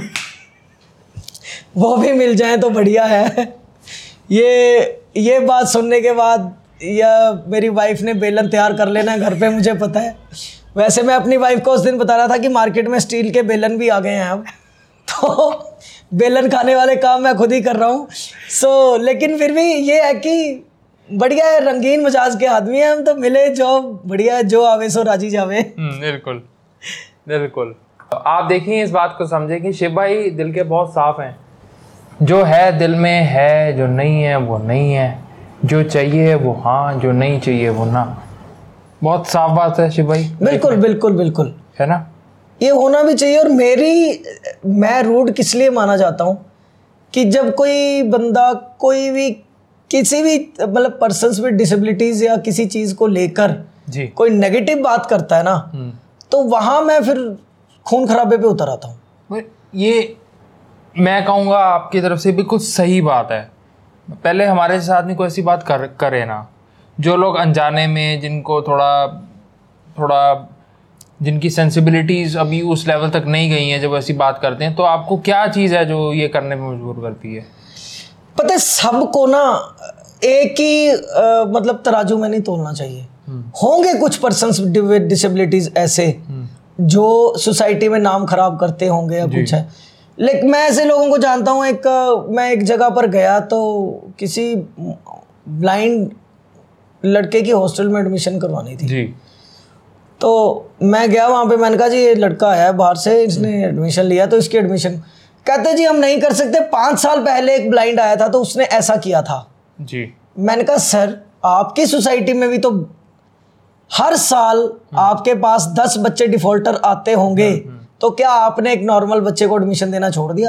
वो भी मिल जाएं तो बढ़िया है। ये ये बात सुनने के बाद या मेरी वाइफ ने बेलन तैयार कर लेना है घर पे, मुझे पता है। वैसे मैं अपनी वाइफ को उस दिन बता रहा था कि मार्केट में स्टील के बेलन भी आ गए हैं अब, तो बेलन खाने वाले काम मैं खुद ही कर रहा हूँ। सो लेकिन फिर भी ये है कि बढ़िया है, रंगीन मिजाज के आदमी हैं हम, तो मिले जो बढ़िया, जो आवे सो राजी जावे। बिल्कुल बिल्कुल। आप देखिए, इस बात को समझे कि शिव भाई दिल के बहुत साफ हैं। जो है दिल में है, जो नहीं है वो नहीं है, जो चाहिए वो हाँ, जो नहीं चाहिए वो ना। बहुत साफ बात है शिव भाई। बिल्कुल बिल्कुल बिल्कुल, है ना, ये होना भी चाहिए। और मेरी मैं रूड किस लिए माना जाता हूँ कि जब कोई बंदा कोई भी किसी भी मतलब पर्सन्स विद डिसेबिलिटीज या किसी चीज़ को लेकर कोई नेगेटिव बात करता है ना, तो वहाँ मैं फिर खून खराबे पे उतर आता हूँ। ये मैं कहूँगा आपकी तरफ से बिल्कुल सही बात है। पहले हमारे साथ में कोई ऐसी बात कर करे ना, जो लोग अनजाने में, जिनको थोड़ा थोड़ा जिनकी सेंसिबिलिटीज़ अभी उस लेवल तक नहीं गई हैं, जब ऐसी बात करते हैं, तो आपको क्या चीज़ है जो ये करने में मजबूर करती है? पता है, सबको ना एक ही आ, मतलब तराजू में नहीं तोलना चाहिए। होंगे कुछ पर्सन्स विद डिसेबिलिटीज ऐसे जो सोसाइटी में नाम खराब करते होंगे या कुछ है, लेकिन मैं ऐसे लोगों को जानता हूँ। एक मैं एक जगह पर गया तो किसी ब्लाइंड लड़के की हॉस्टल में एडमिशन करवानी थी जी। तो मैं गया वहाँ पे, मैंने कहा जी ये लड़का आया है बाहर से, इसने एडमिशन लिया तो इसकी एडमिशन, कहते जी हम नहीं कर सकते, पाँच साल पहले एक ब्लाइंड आया था तो उसने ऐसा किया था जी। मैंने कहा सर आपकी सोसाइटी में भी तो हर साल आपके पास दस बच्चे डिफॉल्टर आते होंगे, तो क्या आपने एक नॉर्मल बच्चे को एडमिशन देना छोड़ दिया?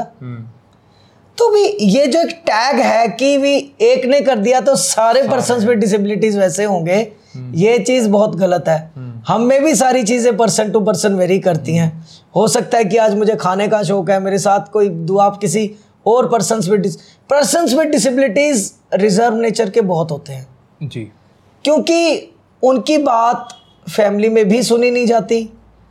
तो भी ये जो एक टैग है कि भी एक ने कर दिया तो सारे पर्सन्स में डिसेबिलिटीज वैसे होंगे, ये चीज़ बहुत गलत है। हम में भी सारी चीज़ें पर्सन टू पर्सन वेरी करती हैं। हो सकता है कि आज मुझे खाने का शौक है, मेरे साथ कोई दो आप किसी और पर्सन्स में पर्सन्स में डिसेबिलिटीज रिजर्व नेचर के बहुत होते हैं जी, क्योंकि उनकी बात फैमिली में भी सुनी नहीं जाती।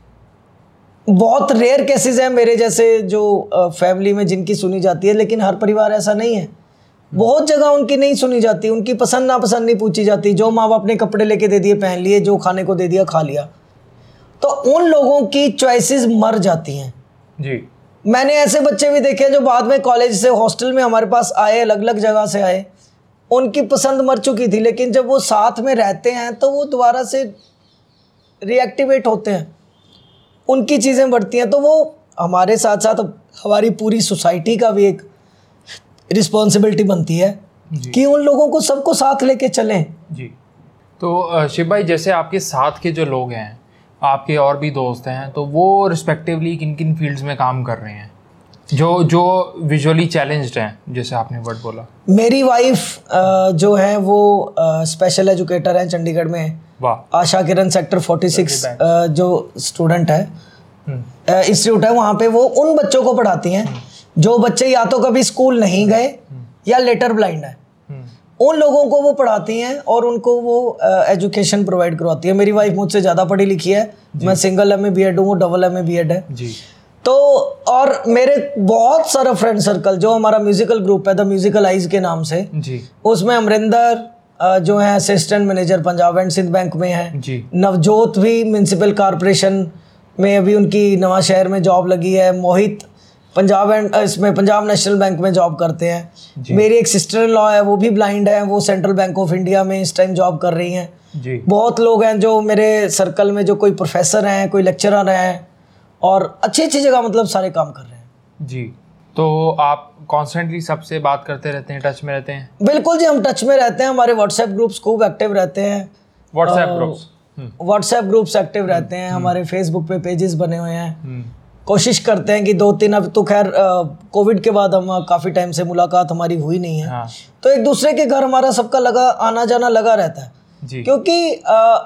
बहुत रेयर केसेस हैं मेरे जैसे जो फैमिली में जिनकी सुनी जाती है, लेकिन हर परिवार ऐसा नहीं है। बहुत जगह उनकी नहीं सुनी जाती, उनकी पसंद नापसंद नहीं पूछी जाती। जो माँ बाप ने कपड़े लेके दे दिए पहन लिए, जो खाने को दे दिया खा लिया, तो उन लोगों की चॉइसेस मर जाती हैं जी। मैंने ऐसे बच्चे भी देखे जो बाद में कॉलेज से हॉस्टल में हमारे पास आए, अलग अलग जगह से आए, उनकी पसंद मर चुकी थी, लेकिन जब वो साथ में रहते हैं तो वो दोबारा से रिएक्टिवेट होते हैं, उनकी चीज़ें बढ़ती हैं। तो वो हमारे साथ साथ हमारी पूरी सोसाइटी का भी एक रिस्पॉन्सिबिलिटी बनती है कि उन लोगों को सबको साथ लेके चलें जी। तो शिव भाई, जैसे आपके साथ के जो लोग हैं, आपके और भी दोस्त हैं, तो वो रिस्पेक्टिवली किन किन फील्ड्स में काम कर रहे हैं जो जो विजुअली चैलेंज्ड हैं, जैसे आपने वर्ड बोला? मेरी वाइफ जो है वो स्पेशल एजुकेटर हैं चंडीगढ़ में। वाह। आशा किरण सेक्टर छियालीस जो स्टूडेंट है इंस्टीट्यूट है, वहाँ पे वो उन बच्चों को पढ़ाती हैं जो बच्चे या तो कभी स्कूल नहीं गए या लेटर ब्लाइंड है, उन लोगों को वो पढ़ाती हैं और उनको वो एजुकेशन प्रोवाइड करवाती है। मेरी वाइफ मुझसे ज़्यादा पढ़ी लिखी है, मैं single M A B Ed हूँ, वो double M A B Ed है जी। तो और मेरे बहुत सारा फ्रेंड सर्कल, जो हमारा म्यूजिकल ग्रुप है द म्यूजिकल आइज के नाम से जी, उसमें अमरिंदर जो है assistant manager Punjab and Sindh bank में है जी। नवजोत भी म्यूनसिपल कॉरपोरेशन में अभी उनकी नवा शहर में जॉब लगी है। मोहित पंजाब एंड इसमें पंजाब नेशनल बैंक में जॉब करते हैं। मेरी एक सिस्टर इन लॉ है, वो भी ब्लाइंड है, वो सेंट्रल बैंक ऑफ इंडिया में इस टाइम जॉब कर रही हैं जी। बहुत लोग हैं जो मेरे सर्कल में, जो कोई प्रोफेसर हैं, कोई लेक्चरर हैं और अच्छी अच्छी जगह मतलब सारे काम कर रहे हैं जी। तो आप कॉन्स्टेंटली सबसे बात करते रहते हैं, टच में रहते हैं? बिल्कुल जी, हम टच में रहते हैं। हमारे व्हाट्सएप ग्रुप्स खूब एक्टिव रहते हैं। WhatsApp groups WhatsApp groups active रहते हैं। हमारे फेसबुक पे पेजेस बने हुए हैं। कोशिश करते हैं कि दो तीन, अब तो खैर कोविड के बाद हम काफ़ी टाइम से मुलाकात हमारी हुई नहीं है। हाँ। तो एक दूसरे के घर हमारा सबका लगा आना जाना लगा रहता है जी। क्योंकि आ,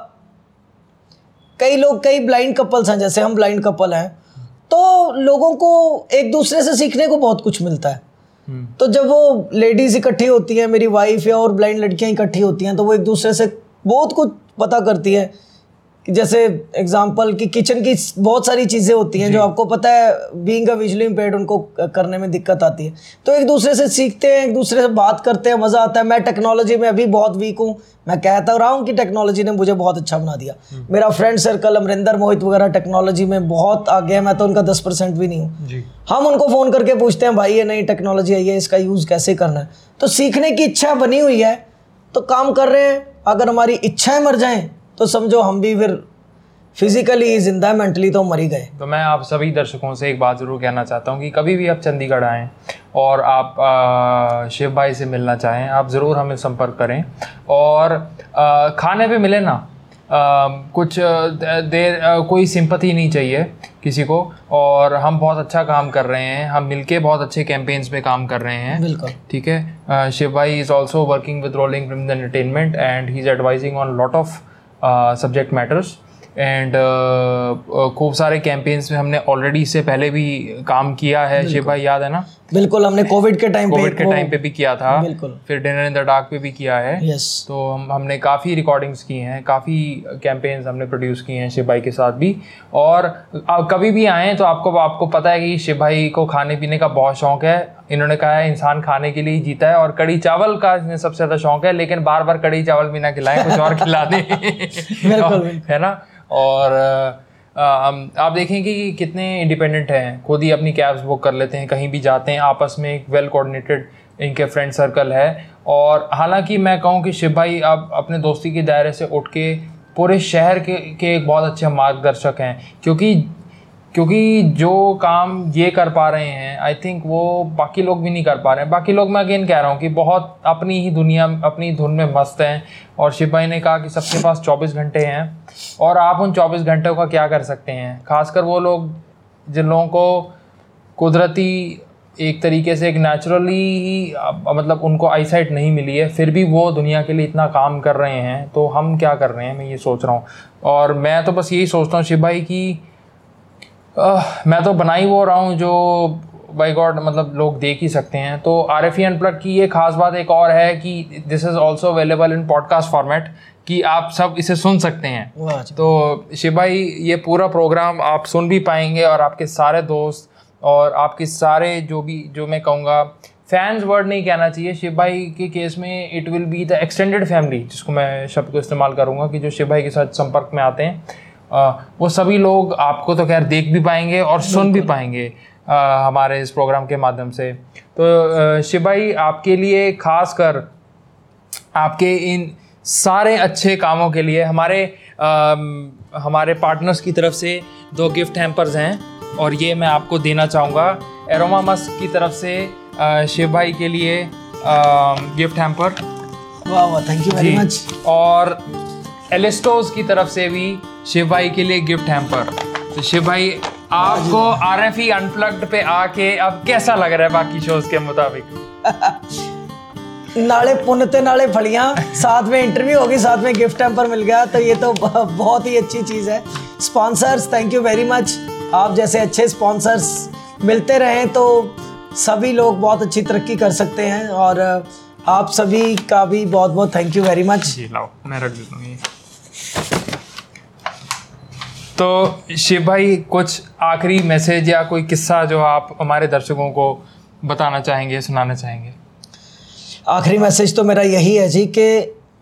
कई लोग, कई ब्लाइंड कपल्स हैं, जैसे हम ब्लाइंड कपल हैं, तो लोगों को एक दूसरे से सीखने को बहुत कुछ मिलता है। तो जब वो लेडीज़ इकट्ठी होती हैं, मेरी वाइफ या और ब्लाइंड लड़कियां इकट्ठी होती हैं, तो वो एक दूसरे से बहुत कुछ पता करती है। कि जैसे एग्जांपल कि किचन की बहुत सारी चीज़ें होती हैं जो आपको पता है, बीइंग अ विजुअली इम्पेयर्ड उनको करने में दिक्कत आती है, तो एक दूसरे से सीखते हैं, एक दूसरे से बात करते हैं, मज़ा आता है। मैं टेक्नोलॉजी में अभी बहुत वीक हूँ, मैं कहता रहा हूँ कि टेक्नोलॉजी ने मुझे बहुत अच्छा बना दिया। मेरा फ्रेंड सर्कल अमरिंदर, मोहित वगैरह टेक्नोलॉजी में बहुत आगे है, मैं तो उनका दस परसेंट भी नहीं हूँ। हम उनको फ़ोन करके पूछते हैं, भाई ये नई टेक्नोलॉजी आई है, इसका यूज़ कैसे करना है। तो सीखने की इच्छा बनी हुई है तो काम कर रहे हैं। अगर हमारी इच्छाएं मर जाएं तो समझो हम भी फिर फिजिकली जिंदा, मेंटली तो मर ही गए। तो मैं आप सभी दर्शकों से एक बात ज़रूर कहना चाहता हूँ कि कभी भी आप चंडीगढ़ आएँ और आप आ, शिव भाई से मिलना चाहें, आप ज़रूर हमें संपर्क करें। और आ, खाने पे मिले ना, आ, कुछ देर आ, कोई सिंपैथी नहीं चाहिए किसी को, और हम बहुत अच्छा काम कर रहे हैं, हम मिलके बहुत अच्छे कैंपेन्स पे काम कर रहे हैं। बिल्कुल, ठीक है। शिव भाई is also working with rolling films entertainment and he is advising on lot of subject matters and खूब सारे कैंपेन्स में हमने ऑलरेडी इससे पहले भी काम किया है। शिव भाई याद है ना? बिल्कुल, हमने कोविड के टाइम पे कोविड के टाइम पे भी किया था, बिल्कुल। फिर डिनर इन द डार्क पे भी किया है। यस। तो हम हमने काफ़ी रिकॉर्डिंग्स की हैं, काफ़ी कैंपेन्स हमने प्रोड्यूस किए हैं शिव भाई के साथ भी। और आप कभी भी आएँ तो आपको आपको पता है कि शिव भाई को खाने पीने का बहुत शौक है। इन्होंने कहा है इंसान खाने के लिए ही जीता है, और कड़ी चावल का इन्हें सबसे ज़्यादा शौक है, लेकिन बार बार कड़ी चावल भी ना खिलाएं, कुछ और खिला दें। बिल्कुल, है ना? और आप देखें कि कितने इंडिपेंडेंट हैं, खुद ही अपनी कैब्स बुक कर लेते हैं, कहीं भी जाते हैं, आपस में एक वेल कोऑर्डिनेटेड इनके फ्रेंड सर्कल है। और हालांकि मैं कहूँ कि शिव भाई आप अपने दोस्ती के दायरे से उठ के पूरे शहर के के एक बहुत अच्छे मार्गदर्शक हैं, क्योंकि क्योंकि जो काम ये कर पा रहे हैं आई थिंक वो बाकी लोग भी नहीं कर पा रहे हैं। बाकी लोग मैं अगेन कह रहा हूँ कि बहुत अपनी ही दुनिया, अपनी धुन में मस्त हैं। और शिव भाई ने कहा कि सबके पास चौबीस घंटे हैं और आप उन चौबीस घंटों का क्या कर सकते हैं। खासकर वो लोग जिन लोगों को कुदरती एक तरीके से एक नेचुरली ही मतलब उनको आईसाइट नहीं मिली है, फिर भी वो दुनिया के लिए इतना काम कर रहे हैं, तो हम क्या कर रहे हैं, मैं ये सोच रहा हूँ। और मैं तो बस यही सोचता हूँ शिव भाई की Uh, मैं तो बना ही वो रहा हूँ जो बाय गॉड मतलब लोग देख ही सकते हैं। तो आर एफ ई अनप्लग्ड की ये खास बात एक और है कि this is also available in podcast format, कि आप सब इसे सुन सकते हैं। तो शिव भाई ये पूरा प्रोग्राम आप सुन भी पाएंगे और आपके सारे दोस्त और आपके सारे जो भी, जो मैं कहूँगा फैंस वर्ड नहीं कहना चाहिए, शिव भाई के केस में it will be the extended family, जिसको मैं शब्द को इस्तेमाल करूँगा, कि जो शिव भाई के साथ संपर्क में आते हैं Uh, वो सभी लोग आपको तो खैर देख भी पाएंगे और सुन भी पाएंगे uh, हमारे इस प्रोग्राम के माध्यम से। तो uh, शिव भाई आपके लिए खास कर आपके इन सारे अच्छे कामों के लिए हमारे uh, हमारे पार्टनर्स की तरफ से दो गिफ्ट हैम्पर्स हैं और ये मैं आपको देना चाहूँगा। एरोमा मस्क की तरफ से uh, शिव भाई के लिए uh, गिफ्ट हैम्पर। वाह वाह, थैंक यू वेरी मच। और एलिस्टोज की तरफ से भी शिव भाई के लिए गिफ्ट हैम्पर। तो शिव भाई आपको आर एफ ई अनप्लग्ड पे आके अब कैसा लग रहा है बाकी शोज के मुताबिक? नाले पुनते नाले फलियां, साथ में इंटरव्यू होगी, साथ में गिफ्ट हैम्पर मिल गया, तो ये तो बहुत ही अच्छी चीज़ है। Sponsors thank you very much, आप जैसे अच्छे स्पॉन्सर्स मिलते रहें तो सभी लोग बहुत अच्छी तरक्की कर सकते हैं। और आप सभी का भी बहुत बहुत थैंक यू वेरी मच। जी लाओ, मैं रख देता हूँ। तो शिव भाई कुछ आखिरी मैसेज या कोई किस्सा जो आप हमारे दर्शकों को बताना चाहेंगे, सुनाना चाहेंगे? आखिरी मैसेज तो मेरा यही है जी कि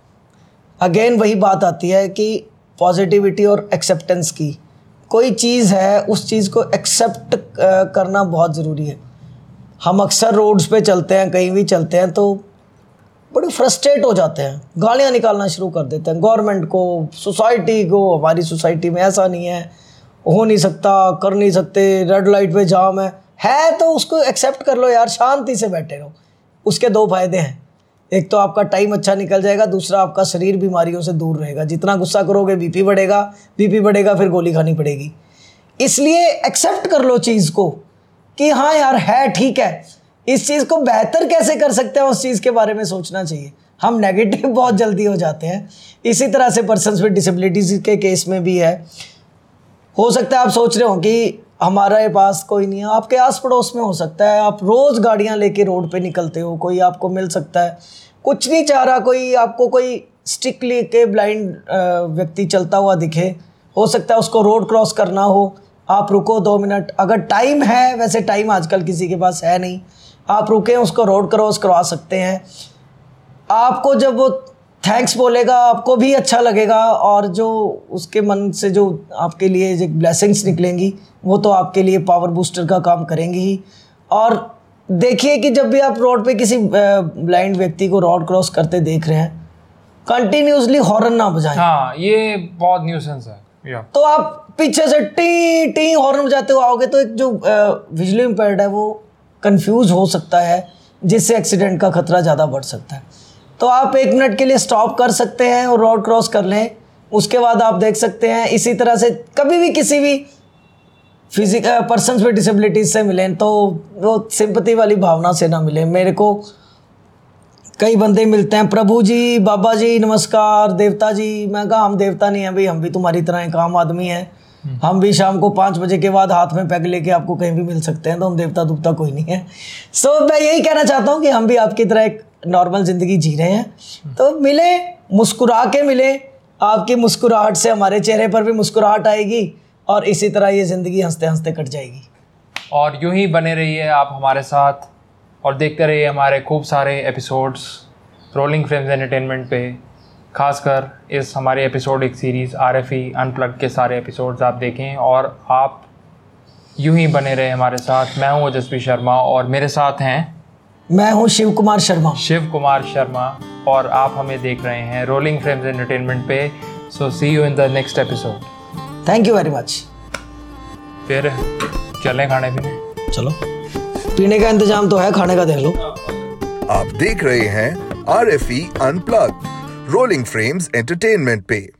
अगेन वही बात आती है कि पॉजिटिविटी और एक्सेप्टेंस की। कोई चीज़ है, उस चीज़ को एक्सेप्ट करना बहुत ज़रूरी है। हम अक्सर रोड्स पे चलते हैं, कहीं भी चलते हैं तो बड़े फ्रस्ट्रेट हो जाते हैं, गालियाँ निकालना शुरू कर देते हैं गवर्नमेंट को, सोसाइटी को। हमारी सोसाइटी में ऐसा नहीं है, हो नहीं सकता, कर नहीं सकते, रेड लाइट पे जाम है है तो उसको एक्सेप्ट कर लो यार, शांति से बैठे रहो। उसके दो फायदे हैं, एक तो आपका टाइम अच्छा निकल जाएगा, दूसरा आपका शरीर बीमारियों से दूर रहेगा। जितना गुस्सा करोगे बीपी बढ़ेगा, बीपी बढ़ेगा फिर गोली खानी पड़ेगी। इसलिए एक्सेप्ट कर लो चीज़ को कि हाँ यार है, ठीक है, इस चीज़ को बेहतर कैसे कर सकते हैं उस चीज़ के बारे में सोचना चाहिए। हम नेगेटिव बहुत जल्दी हो जाते हैं। इसी तरह से पर्सन्स विद डिसेबिलिटीज़ के केस में भी है। हो सकता है आप सोच रहे हो कि हमारे पास कोई नहीं है, आपके आस पड़ोस में हो सकता है। आप रोज़ गाड़ियां लेके रोड पे निकलते हो, कोई आपको मिल सकता है, कुछ नहीं चाह रहा, कोई आपको कोई स्टिक लेके ब्लाइंड व्यक्ति चलता हुआ दिखे, हो सकता है उसको रोड क्रॉस करना हो, आप रुको दो मिनट, अगर टाइम है, वैसे टाइम आजकल किसी के पास है नहीं, आप रुके उसको रोड क्रॉस करवा सकते हैं। आपको जब वो थैंक्स बोलेगा आपको भी अच्छा लगेगा और जो उसके मन से जो आपके लिए जो ब्लेसिंग्स निकलेंगी वो तो आपके लिए पावर बूस्टर का काम करेंगी ही। और देखिए कि जब भी आप रोड पे किसी ब्लाइंड व्यक्ति को रोड क्रॉस करते देख रहे हैं, कंटिन्यूसली हॉर्न ना बजाएं। हाँ, ये बहुत न्यूसेंस है। या। तो आप पीछे से टी टी हॉर्न बजाते हुए आओगे तो एक जो विजुअली इम्पेयर्ड है वो कंफ्यूज हो सकता है, जिससे एक्सीडेंट का खतरा ज़्यादा बढ़ सकता है। तो आप एक मिनट के लिए स्टॉप कर सकते हैं और रोड क्रॉस कर लें, उसके बाद आप देख सकते हैं। इसी तरह से कभी भी किसी भी फिजिकल पर्सन्स विद डिसेबिलिटीज़ से मिलें तो वो सिंपैथी वाली भावना से ना मिलें। मेरे को कई बंदे मिलते हैं, प्रभु जी, बाबा जी नमस्कार, देवता जी। मैं कहा हम देवता नहीं हैं भाई, हम भी तुम्हारी तरह एक आम आदमी हैं, हम भी शाम को पाँच बजे के बाद हाथ में पैग लेके आपको कहीं भी मिल सकते हैं, तो हम देवता दुवता कोई नहीं है। सो so, मैं यही कहना चाहता हूँ कि हम भी आपकी तरह एक नॉर्मल ज़िंदगी जी रहे हैं, तो मिले, मुस्कुरा के मिले। आपकी मुस्कुराहट से हमारे चेहरे पर भी मुस्कुराहट आएगी और इसी तरह ये ज़िंदगी हंसते हंसते कट जाएगी। और यूं ही बने रहिए आप हमारे साथ और देखते रहिए हमारे खूब सारे एपिसोड्स रोलिंग फ्रेम्स एंटरटेनमेंट पे। खासकर इस हमारे एपिसोड एक series R F E unplugged के सारे एपिसोड्स आप देखें और आप यूं ही बने रहे हमारे साथ। मैं हूं ओजस्वी शर्मा और मेरे साथ हैं मैं हूं शिव कुमार शर्मा शिव कुमार शर्मा और आप हमें देख रहे हैं रोलिंग फ्रेम्स एंटरटेनमेंट पे। So see you in the next episode. Thank you very much. फिर चलें खाने पीने? चलो, पीने का इंतजाम तो है, खाने का देख लो। आप देख रहे हैं R F E unplugged rolling frames entertainment पे।